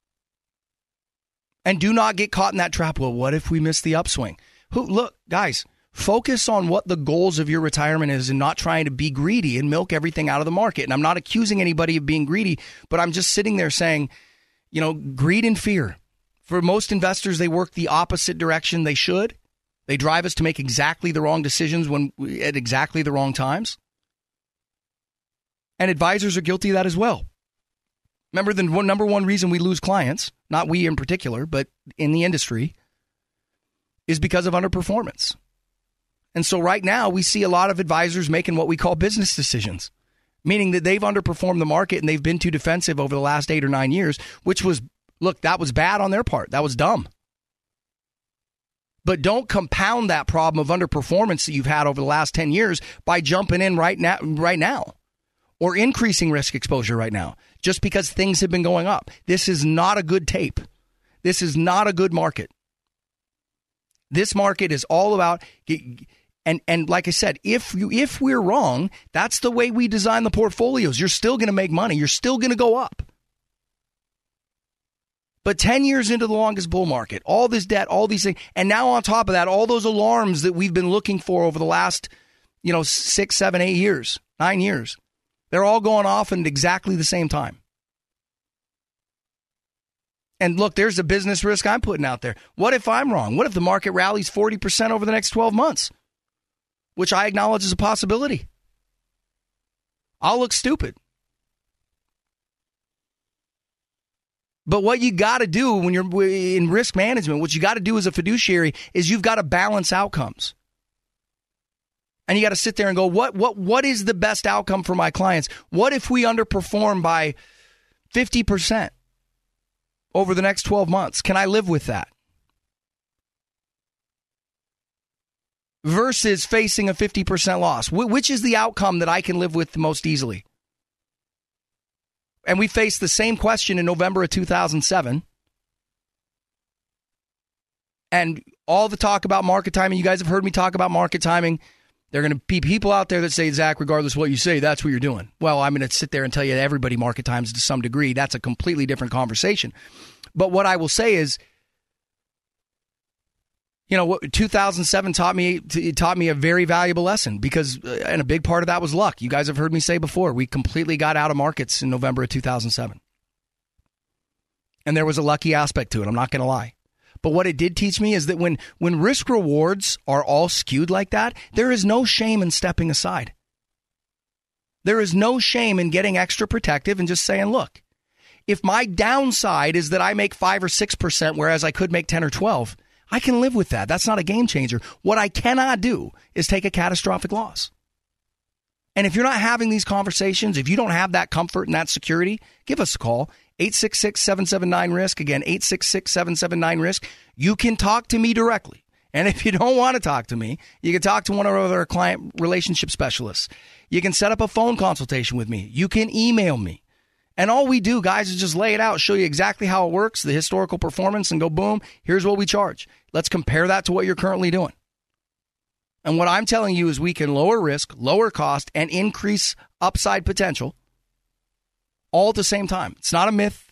And do not get caught in that trap. Well, what if we miss the upswing? Who, look, guys, focus on what the goals of your retirement is and not trying to be greedy and milk everything out of the market. And I'm not accusing anybody of being greedy, but I'm just sitting there saying, you know, greed and fear. For most investors, they work the opposite direction they should. They drive us to make exactly the wrong decisions when at exactly the wrong times. And advisors are guilty of that as well. Remember, the one, number one reason we lose clients, not we in particular, but in the industry, is because of underperformance. And so right now, we see a lot of advisors making what we call business decisions, meaning that they've underperformed the market and they've been too defensive over the last eight or nine years, which was, look, that was bad on their part. That was dumb. But don't compound that problem of underperformance that you've had over the last ten years by jumping in right now, right now or increasing risk exposure right now just because things have been going up. This is not a good tape. This is not a good market. This market is all about, and and like I said, if you if we're wrong, that's the way we design the portfolios. You're still going to make money. You're still going to go up. But ten years into the longest bull market, all this debt, all these things, and now on top of that, all those alarms that we've been looking for over the last, you know, six, seven, eight years, nine years, they're all going off at exactly the same time. And look, there's a business risk I'm putting out there. What if I'm wrong? What if the market rallies forty percent over the next twelve months? Which I acknowledge is a possibility. I'll look stupid. But what you got to do when you're in risk management, what you got to do as a fiduciary is you've got to balance outcomes. And you got to sit there and go, what what what is the best outcome for my clients? What if we underperform by fifty percent over the next twelve months? Can I live with that? Versus facing a fifty percent loss. Which is the outcome that I can live with the most easily? And we faced the same question in November of two thousand seven. And all the talk about market timing, you guys have heard me talk about market timing. There are going to be people out there that say, Zach, regardless of what you say, that's what you're doing. Well, I'm going to sit there and tell you that everybody market times to some degree. That's a completely different conversation. But what I will say is, you know, what two thousand seven taught me, it taught me a very valuable lesson because, uh, and a big part of that was luck. You guys have heard me say before, we completely got out of markets in November of two thousand seven. And there was a lucky aspect to it. I'm not going to lie. But what it did teach me is that when, when risk rewards are all skewed like that, there is no shame in stepping aside. There is no shame in getting extra protective and just saying, look, if my downside is that I make five or six percent, whereas I could make ten or twelve, I can live with that. That's not a game changer. What I cannot do is take a catastrophic loss. And if you're not having these conversations, if you don't have that comfort and that security, give us a call. eight six six, seven seven nine, risk. Again, eight six six, seven seven nine, risk. You can talk to me directly. And if you don't want to talk to me, you can talk to one of our other client relationship specialists. You can set up a phone consultation with me. You can email me. And all we do, guys, is just lay it out, show you exactly how it works, the historical performance, and go, boom, here's what we charge. Let's compare that to what you're currently doing. And what I'm telling you is we can lower risk, lower cost, and increase upside potential all at the same time. It's not a myth.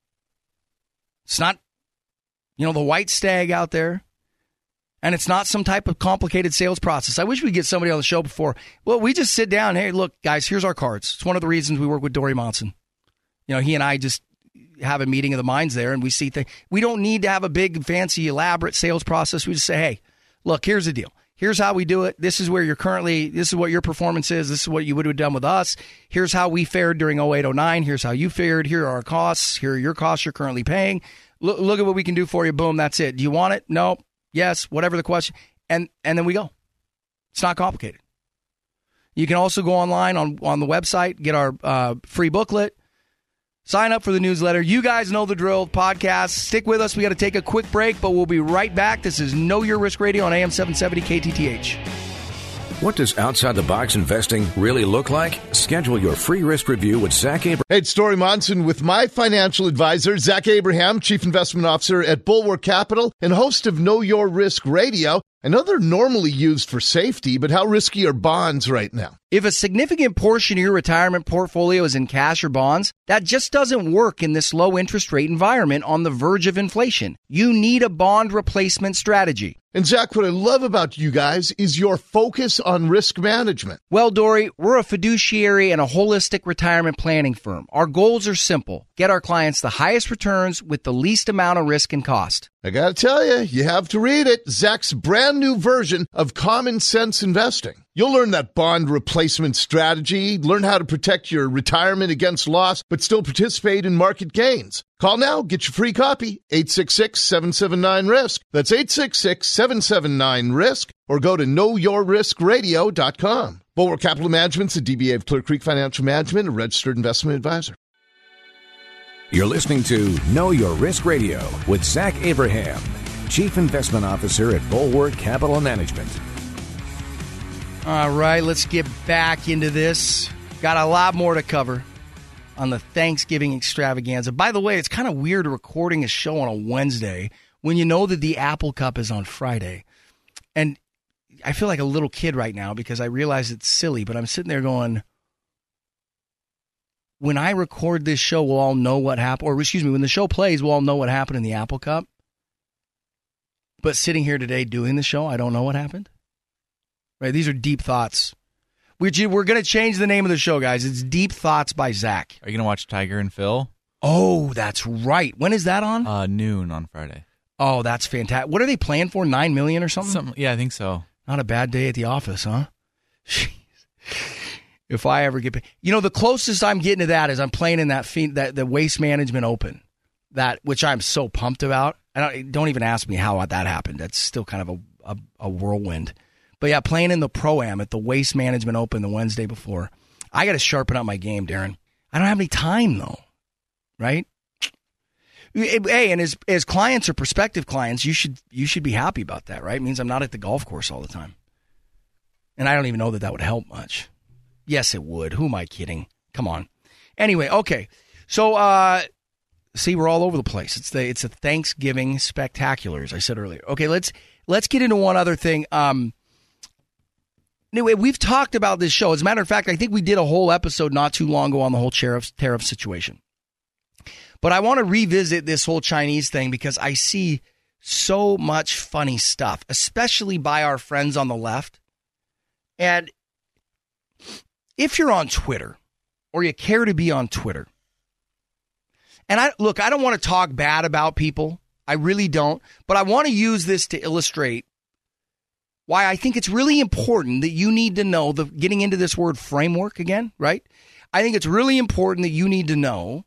It's not, you know, the white stag out there. And it's not some type of complicated sales process. I wish we'd get somebody on the show before. Well, we just sit down. Hey, look, guys, here's our cards. It's one of the reasons we work with Dory Monson. You know, he and I just have a meeting of the minds there, and we see things. We don't need to have a big, fancy, elaborate sales process. We just say, hey, look, here's the deal. Here's how we do it. This is where you're currently, this is what your performance is. This is what you would have done with us. Here's how we fared during oh eight, oh nine. Here's how you fared. Here are our costs. Here are your costs you're currently paying. Look, look at what we can do for you. Boom, that's it. Do you want it? No. Yes. Whatever the question. And, and then we go. It's not complicated. You can also go online on, on the website, get our uh, free booklet, sign up for the newsletter. You guys know the drill. Podcast. Stick with us. We got to take a quick break, but we'll be right back. This is Know Your Risk Radio on A M seven seventy K T T H. What does outside-the-box investing really look like? Schedule your free risk review with Zach Abraham. Hey, it's Story Monson with my financial advisor, Zach Abraham, Chief Investment Officer at Bulwark Capital and host of Know Your Risk Radio. I know they're normally used for safety, but how risky are bonds right now? If a significant portion of your retirement portfolio is in cash or bonds, that just doesn't work in this low interest rate environment on the verge of inflation. You need a bond replacement strategy. And Zach, what I love about you guys is your focus on risk management. Well, Dory, we're a fiduciary and a holistic retirement planning firm. Our goals are simple. Get our clients the highest returns with the least amount of risk and cost. I got to tell you, you have to read it. Zach's brand new version of Common Sense Investing. You'll learn that bond replacement strategy, learn how to protect your retirement against loss, but still participate in market gains. Call now, get your free copy, eight six six, seven seven nine, risk. That's eight six six, seven seven nine, risk, or go to know your risk radio dot com. Bulwark Capital Management's a D B A of Clear Creek Financial Management, a registered investment advisor. You're listening to Know Your Risk Radio with Zach Abraham, Chief Investment Officer at Bulwark Capital Management. All right, let's get back into this. Got a lot more to cover on the Thanksgiving extravaganza. By the way, it's kind of weird recording a show on a Wednesday when you know that the Apple Cup is on Friday. And I feel like a little kid right now because I realize it's silly, but I'm sitting there going, when I record this show, we'll all know what happened. Or excuse me, when the show plays, we'll all know what happened in the Apple Cup. But sitting here today doing the show, I don't know what happened. Right? These are deep thoughts. We're, we're going to change the name of the show, guys. It's Deep Thoughts by Zach. Are you going to watch Tiger and Phil? Oh, that's right. When is that on? Uh, noon on Friday. Oh, that's fantastic. What are they playing for? Nine million or something? Something? Yeah, I think so. Not a bad day at the office, huh? Jeez. If I ever get, you know, the closest I'm getting to that is I'm playing in that that the Waste Management Open, that which I'm so pumped about. I don't, don't even ask me how that happened. That's still kind of a, a, a whirlwind. But yeah, playing in the Pro-Am at the Waste Management Open the Wednesday before. I got to sharpen up my game, Darren. I don't have any time, though, right? Hey, and as as clients or prospective clients, you should you should be happy about that, right? It means I'm not at the golf course all the time. And I don't even know that that would help much. Yes, it would. Who am I kidding? Come on. Anyway, okay. So, uh, see, we're all over the place. It's the it's a Thanksgiving spectacular, as I said earlier. Okay, let's let's get into one other thing. Um, anyway, we've talked about this show. As a matter of fact, I think we did a whole episode not too long ago on the whole tariff tariff situation. But I want to revisit this whole Chinese thing because I see so much funny stuff, especially by our friends on the left. And if you're on Twitter or you care to be on Twitter, and I look, I don't want to talk bad about people. I really don't. But I want to use this to illustrate why I think it's really important that you need to know, the getting into this word framework again, right? I think it's really important that you need to know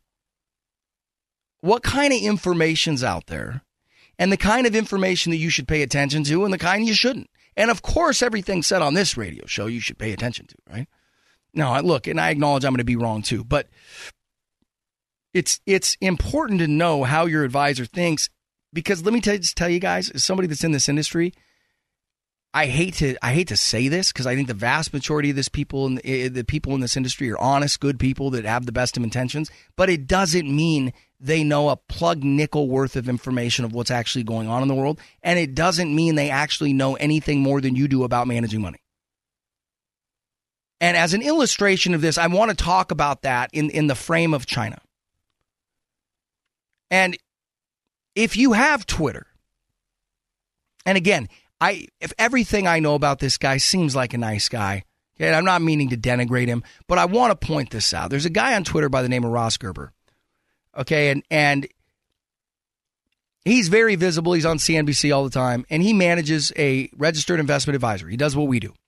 what kind of information's out there and the kind of information that you should pay attention to and the kind you shouldn't. And of course, everything said on this radio show you should pay attention to, right? No, look, and I acknowledge I'm going to be wrong too, but it's it's important to know how your advisor thinks because let me tell, just tell you guys, as somebody that's in this industry, I hate to I hate to say this because I think the vast majority of this people in the, the people in this industry are honest, good people that have the best of intentions, but it doesn't mean they know a plug nickel worth of information of what's actually going on in the world, and it doesn't mean they actually know anything more than you do about managing money. And as an illustration of this, I want to talk about that in, in the frame of China. And if you have Twitter, and again, I if everything I know about this guy seems like a nice guy, okay, and I'm not meaning to denigrate him, but I want to point this out. There's a guy on Twitter by the name of Ross Gerber, okay, and and he's very visible. He's on C N B C all the time, and he manages a registered investment advisor. He does what we do.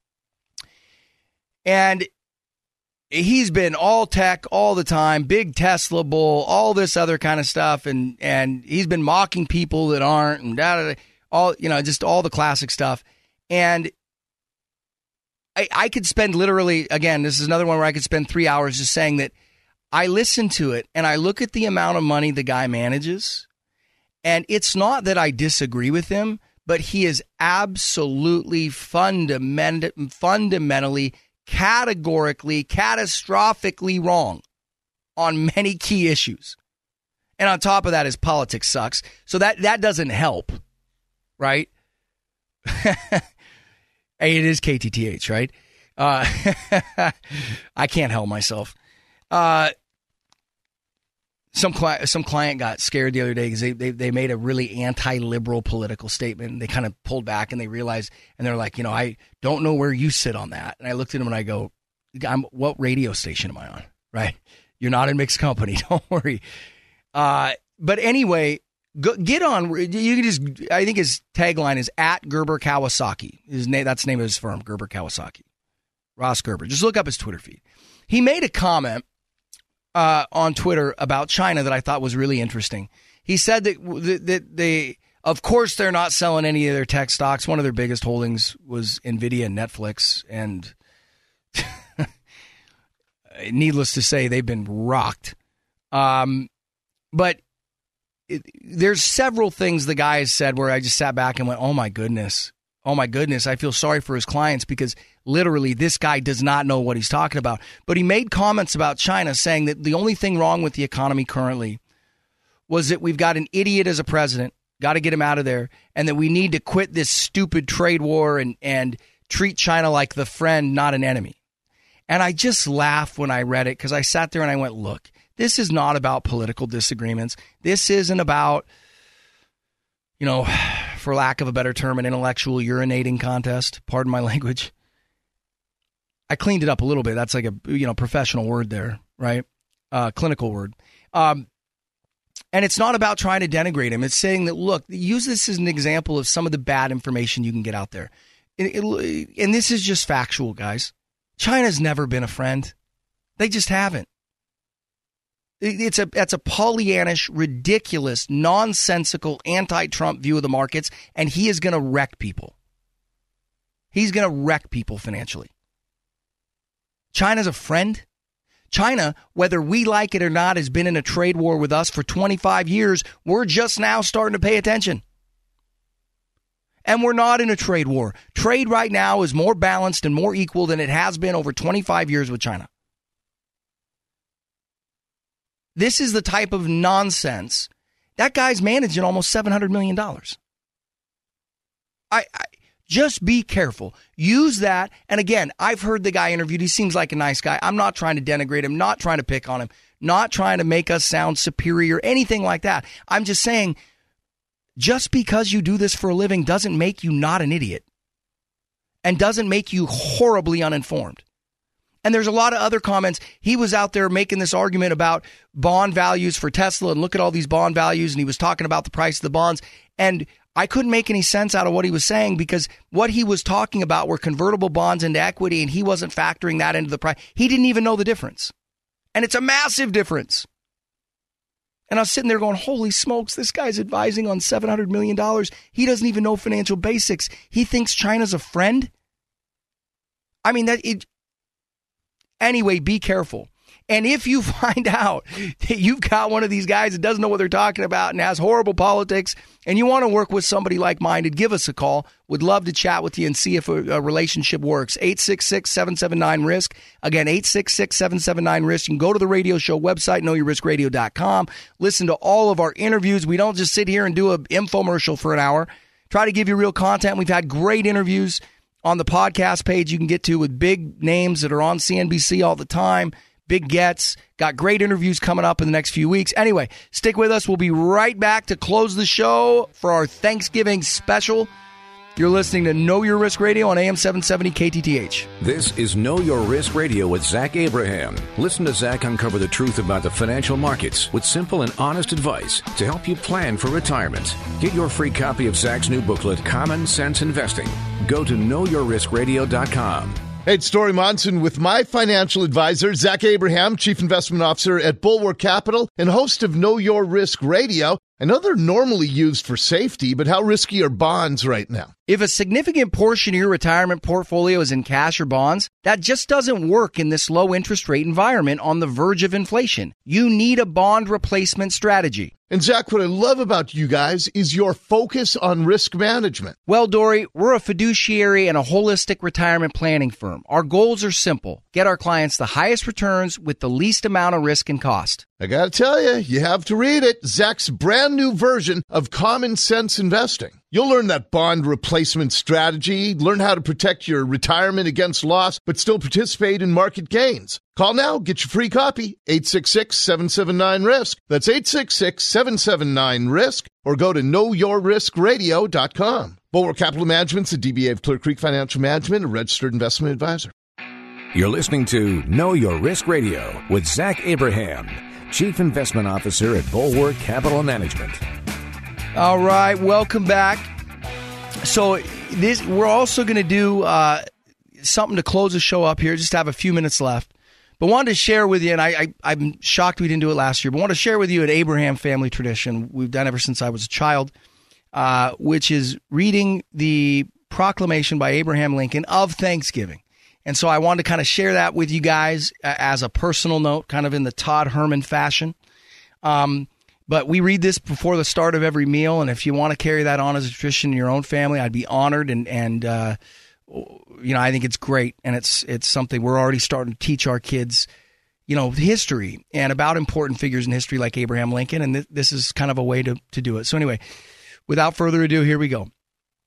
And he's been all tech all the time, big Tesla bull, all this other kind of stuff. And, and he's been mocking people that aren't and da, da, da, all, you know, just all the classic stuff. And I, I could spend literally, again, this is another one where I could spend three hours just saying that I listen to it and I look at the amount of money the guy manages, and it's not that I disagree with him, but he is absolutely fundament, fundamentally, categorically, catastrophically wrong on many key issues. And on top of that, his politics sucks. So that, that doesn't help, right? Hey, it is K T T H, right? Uh, I can't help myself. Uh, some cli- some client got scared the other day because they, they they made a really anti-liberal political statement. And they kind of pulled back and they realized, and they're like, you know, I don't know where you sit on that. And I looked at them and I go, I'm, what radio station am I on? Right? You're not in mixed company. Don't worry. Uh, but anyway, go, get on. You can just. I think his tagline is at Gerber Kawasaki. His name. That's the name of his firm, Gerber Kawasaki. Ross Gerber. Just look up his Twitter feed. He made a comment uh, on Twitter about China that I thought was really interesting. He said that that they, of course, they're not selling any of their tech stocks. One of their biggest holdings was Nvidia and Netflix, and needless to say, they've been rocked. Um, but it, there's several things the guy has said where I just sat back and went, oh my goodness, oh my goodness, I feel sorry for his clients because literally this guy does not know what he's talking about. But he made comments about China saying that the only thing wrong with the economy currently was that we've got an idiot as a president, got to get him out of there, and that we need to quit this stupid trade war and, and treat China like the friend, not an enemy. And I just laughed when I read it because I sat there and I went, look, this is not about political disagreements. This isn't about, you know, for lack of a better term, an intellectual urinating contest. Pardon my language. I cleaned it up a little bit. That's like a, you know, professional word there, right? Uh, clinical word. Um, and it's not about trying to denigrate him. It's saying that, look, use this as an example of some of the bad information you can get out there. It, it, and this is just factual, guys. China's never been a friend. They just haven't. It's a that's a Pollyannish, ridiculous, nonsensical, anti-Trump view of the markets, and he is going to wreck people. He's going to wreck people financially. China's a friend. China, whether we like it or not, has been in a trade war with us for twenty-five years. We're just now starting to pay attention. And we're not in a trade war. Trade right now is more balanced and more equal than it has been over twenty-five years with China. This is the type of nonsense. That guy's managing almost seven hundred million dollars. I, I just be careful. Use that. And again, I've heard the guy interviewed. He seems like a nice guy. I'm not trying to denigrate him, not trying to pick on him, not trying to make us sound superior, anything like that. I'm just saying, just because you do this for a living doesn't make you not an idiot and doesn't make you horribly uninformed. And there's a lot of other comments. He was out there making this argument about bond values for Tesla and look at all these bond values. And he was talking about the price of the bonds. And I couldn't make any sense out of what he was saying because what he was talking about were convertible bonds into equity. And he wasn't factoring that into the price. He didn't even know the difference. And it's a massive difference. And I was sitting there going, holy smokes, this guy's advising on seven hundred million dollars. He doesn't even know financial basics. He thinks China's a friend. I mean, that it. Anyway, be careful. And if you find out that you've got one of these guys that doesn't know what they're talking about and has horrible politics and you want to work with somebody like-minded, give us a call. Would love to chat with you and see if a, a relationship works. eight six six, seven seven nine, risk. Again, eight six six, seven seven nine, risk. You can go to the radio show website, know your risk radio dot com. Listen to all of our interviews. We don't just sit here and do an infomercial for an hour. Try to give you real content. We've had great interviews on the podcast page you can get to with big names that are on C N B C all the time. Big gets. Got great interviews coming up in the next few weeks. Anyway, stick with us. We'll be right back to close the show for our Thanksgiving special. You're listening to Know Your Risk Radio on A M seven seventy K T T H. This is Know Your Risk Radio with Zach Abraham. Listen to Zach uncover the truth about the financial markets with simple and honest advice to help you plan for retirement. Get your free copy of Zach's new booklet, Common Sense Investing. Go to know your risk radio dot com. Hey, it's Story Monson with my financial advisor, Zach Abraham, Chief Investment Officer at Bulwark Capital and host of Know Your Risk Radio. I know they're normally used for safety, but how risky are bonds right now? If a significant portion of your retirement portfolio is in cash or bonds, that just doesn't work in this low interest rate environment on the verge of inflation. You need a bond replacement strategy. And Zach, what I love about you guys is your focus on risk management. Well, Dory, we're a fiduciary and a holistic retirement planning firm. Our goals are simple. Get our clients the highest returns with the least amount of risk and cost. I gotta tell you, you have to read it. Zach's brand new version of Common Sense Investing. You'll learn that bond replacement strategy, learn how to protect your retirement against loss, but still participate in market gains. Call now, get your free copy, eight six six, seven seven nine, risk. That's eight six six, seven seven nine, risk, or go to know your risk radio dot com. Bulwark Capital Management's a D B A of Clear Creek Financial Management, a registered investment advisor. You're listening to Know Your Risk Radio with Zach Abraham, Chief Investment Officer at Bulwark Capital Management. All right, welcome back. So this we're also going to do uh, something to close the show up here. Just have a few minutes left. But wanted to share with you, and I, I, I'm shocked we didn't do it last year, but want to share with you an Abraham family tradition we've done ever since I was a child, uh, which is reading the proclamation by Abraham Lincoln of Thanksgiving. And so I wanted to kind of share that with you guys as a personal note, kind of in the Todd Herman fashion. Um, but we read this before the start of every meal, and if you want to carry that on as a tradition in your own family, I'd be honored. And, and uh, you know, I think it's great, and it's it's something we're already starting to teach our kids, you know, history and about important figures in history like Abraham Lincoln, and th- this is kind of a way to, to do it. So anyway, without further ado, here we go.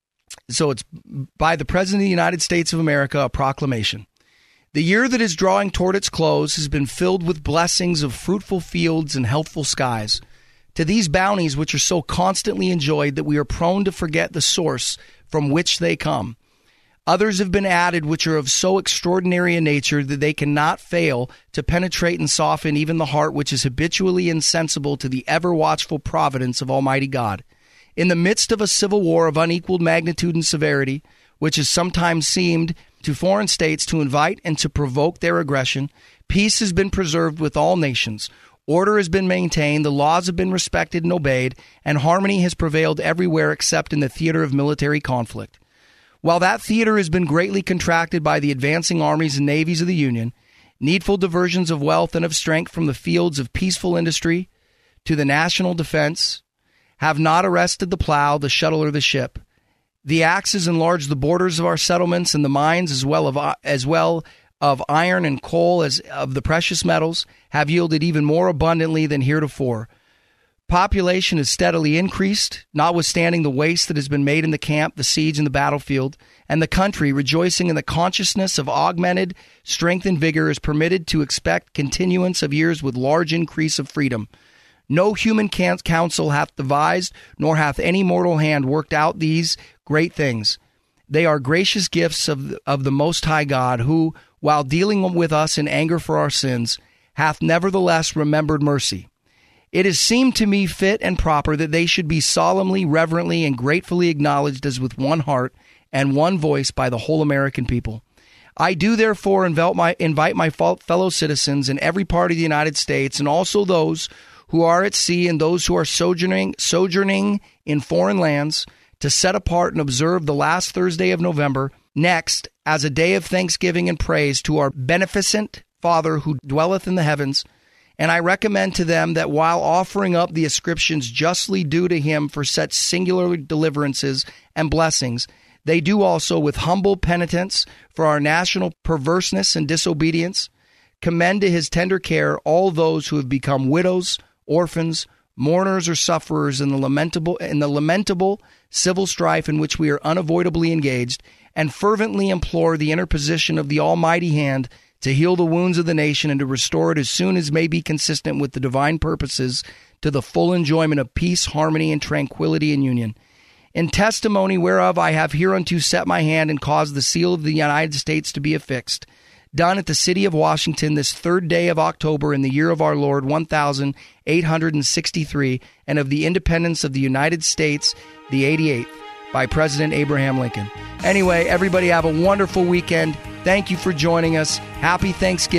So it's by the President of the United States of America, a proclamation. The year that is drawing toward its close has been filled with blessings of fruitful fields and healthful skies. To these bounties, which are so constantly enjoyed that we are prone to forget the source from which they come, others have been added which are of so extraordinary a nature that they cannot fail to penetrate and soften even the heart which is habitually insensible to the ever-watchful providence of Almighty God. In the midst of a civil war of unequaled magnitude and severity, which has sometimes seemed to foreign states to invite and to provoke their aggression, peace has been preserved with all nations. Order has been maintained, the laws have been respected and obeyed, and harmony has prevailed everywhere except in the theater of military conflict. While that theater has been greatly contracted by the advancing armies and navies of the Union, needful diversions of wealth and of strength from the fields of peaceful industry to the national defense have not arrested the plow, the shuttle, or the ship. The axe has enlarged the borders of our settlements, and the mines, as well of as well of iron and coal as of the precious metals, have yielded even more abundantly than heretofore. Population has steadily increased, notwithstanding the waste that has been made in the camp, the siege, and the battlefield, and the country, rejoicing in the consciousness of augmented strength and vigor, is permitted to expect continuance of years with large increase of freedom. No human counsel hath devised, nor hath any mortal hand worked out these great things. They are gracious gifts of, of the Most High God, who, while dealing with us in anger for our sins, hath nevertheless remembered mercy. It has seemed to me fit and proper that they should be solemnly, reverently, and gratefully acknowledged as with one heart and one voice by the whole American people. I do therefore invite my, invite my fellow citizens in every part of the United States, and also those who are at sea and those who are sojourning sojourning in foreign lands, to set apart and observe the last Thursday of November next as a day of thanksgiving and praise to our beneficent Father who dwelleth in the heavens. And I recommend to them that while offering up the ascriptions justly due to him for such singular deliverances and blessings, they do also with humble penitence for our national perverseness and disobedience, commend to his tender care all those who have become widows, orphans, mourners, or sufferers in the lamentable in the lamentable civil strife in which we are unavoidably engaged, and fervently implore the interposition of the Almighty hand to heal the wounds of the nation and to restore it as soon as may be consistent with the divine purposes to the full enjoyment of peace, harmony, and tranquility and union. In testimony whereof I have hereunto set my hand and caused the seal of the United States to be affixed, done at the city of Washington this third day of October in the year of our Lord one thousand eight hundred sixty-three, and of the independence of the United States the eighty-eighth, by President Abraham Lincoln. Anyway, everybody have a wonderful weekend. Thank you for joining us. Happy Thanksgiving.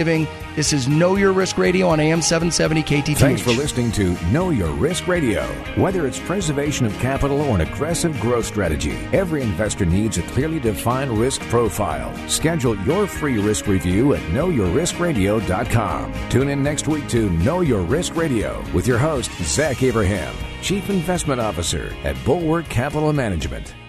This is Know Your Risk Radio on A M seven seventy K T T H. Thanks for listening to Know Your Risk Radio. Whether it's preservation of capital or an aggressive growth strategy, every investor needs a clearly defined risk profile. Schedule your free risk review at know your risk radio dot com. Tune in next week to Know Your Risk Radio with your host, Zach Abraham, Chief Investment Officer at Bulwark Capital Management.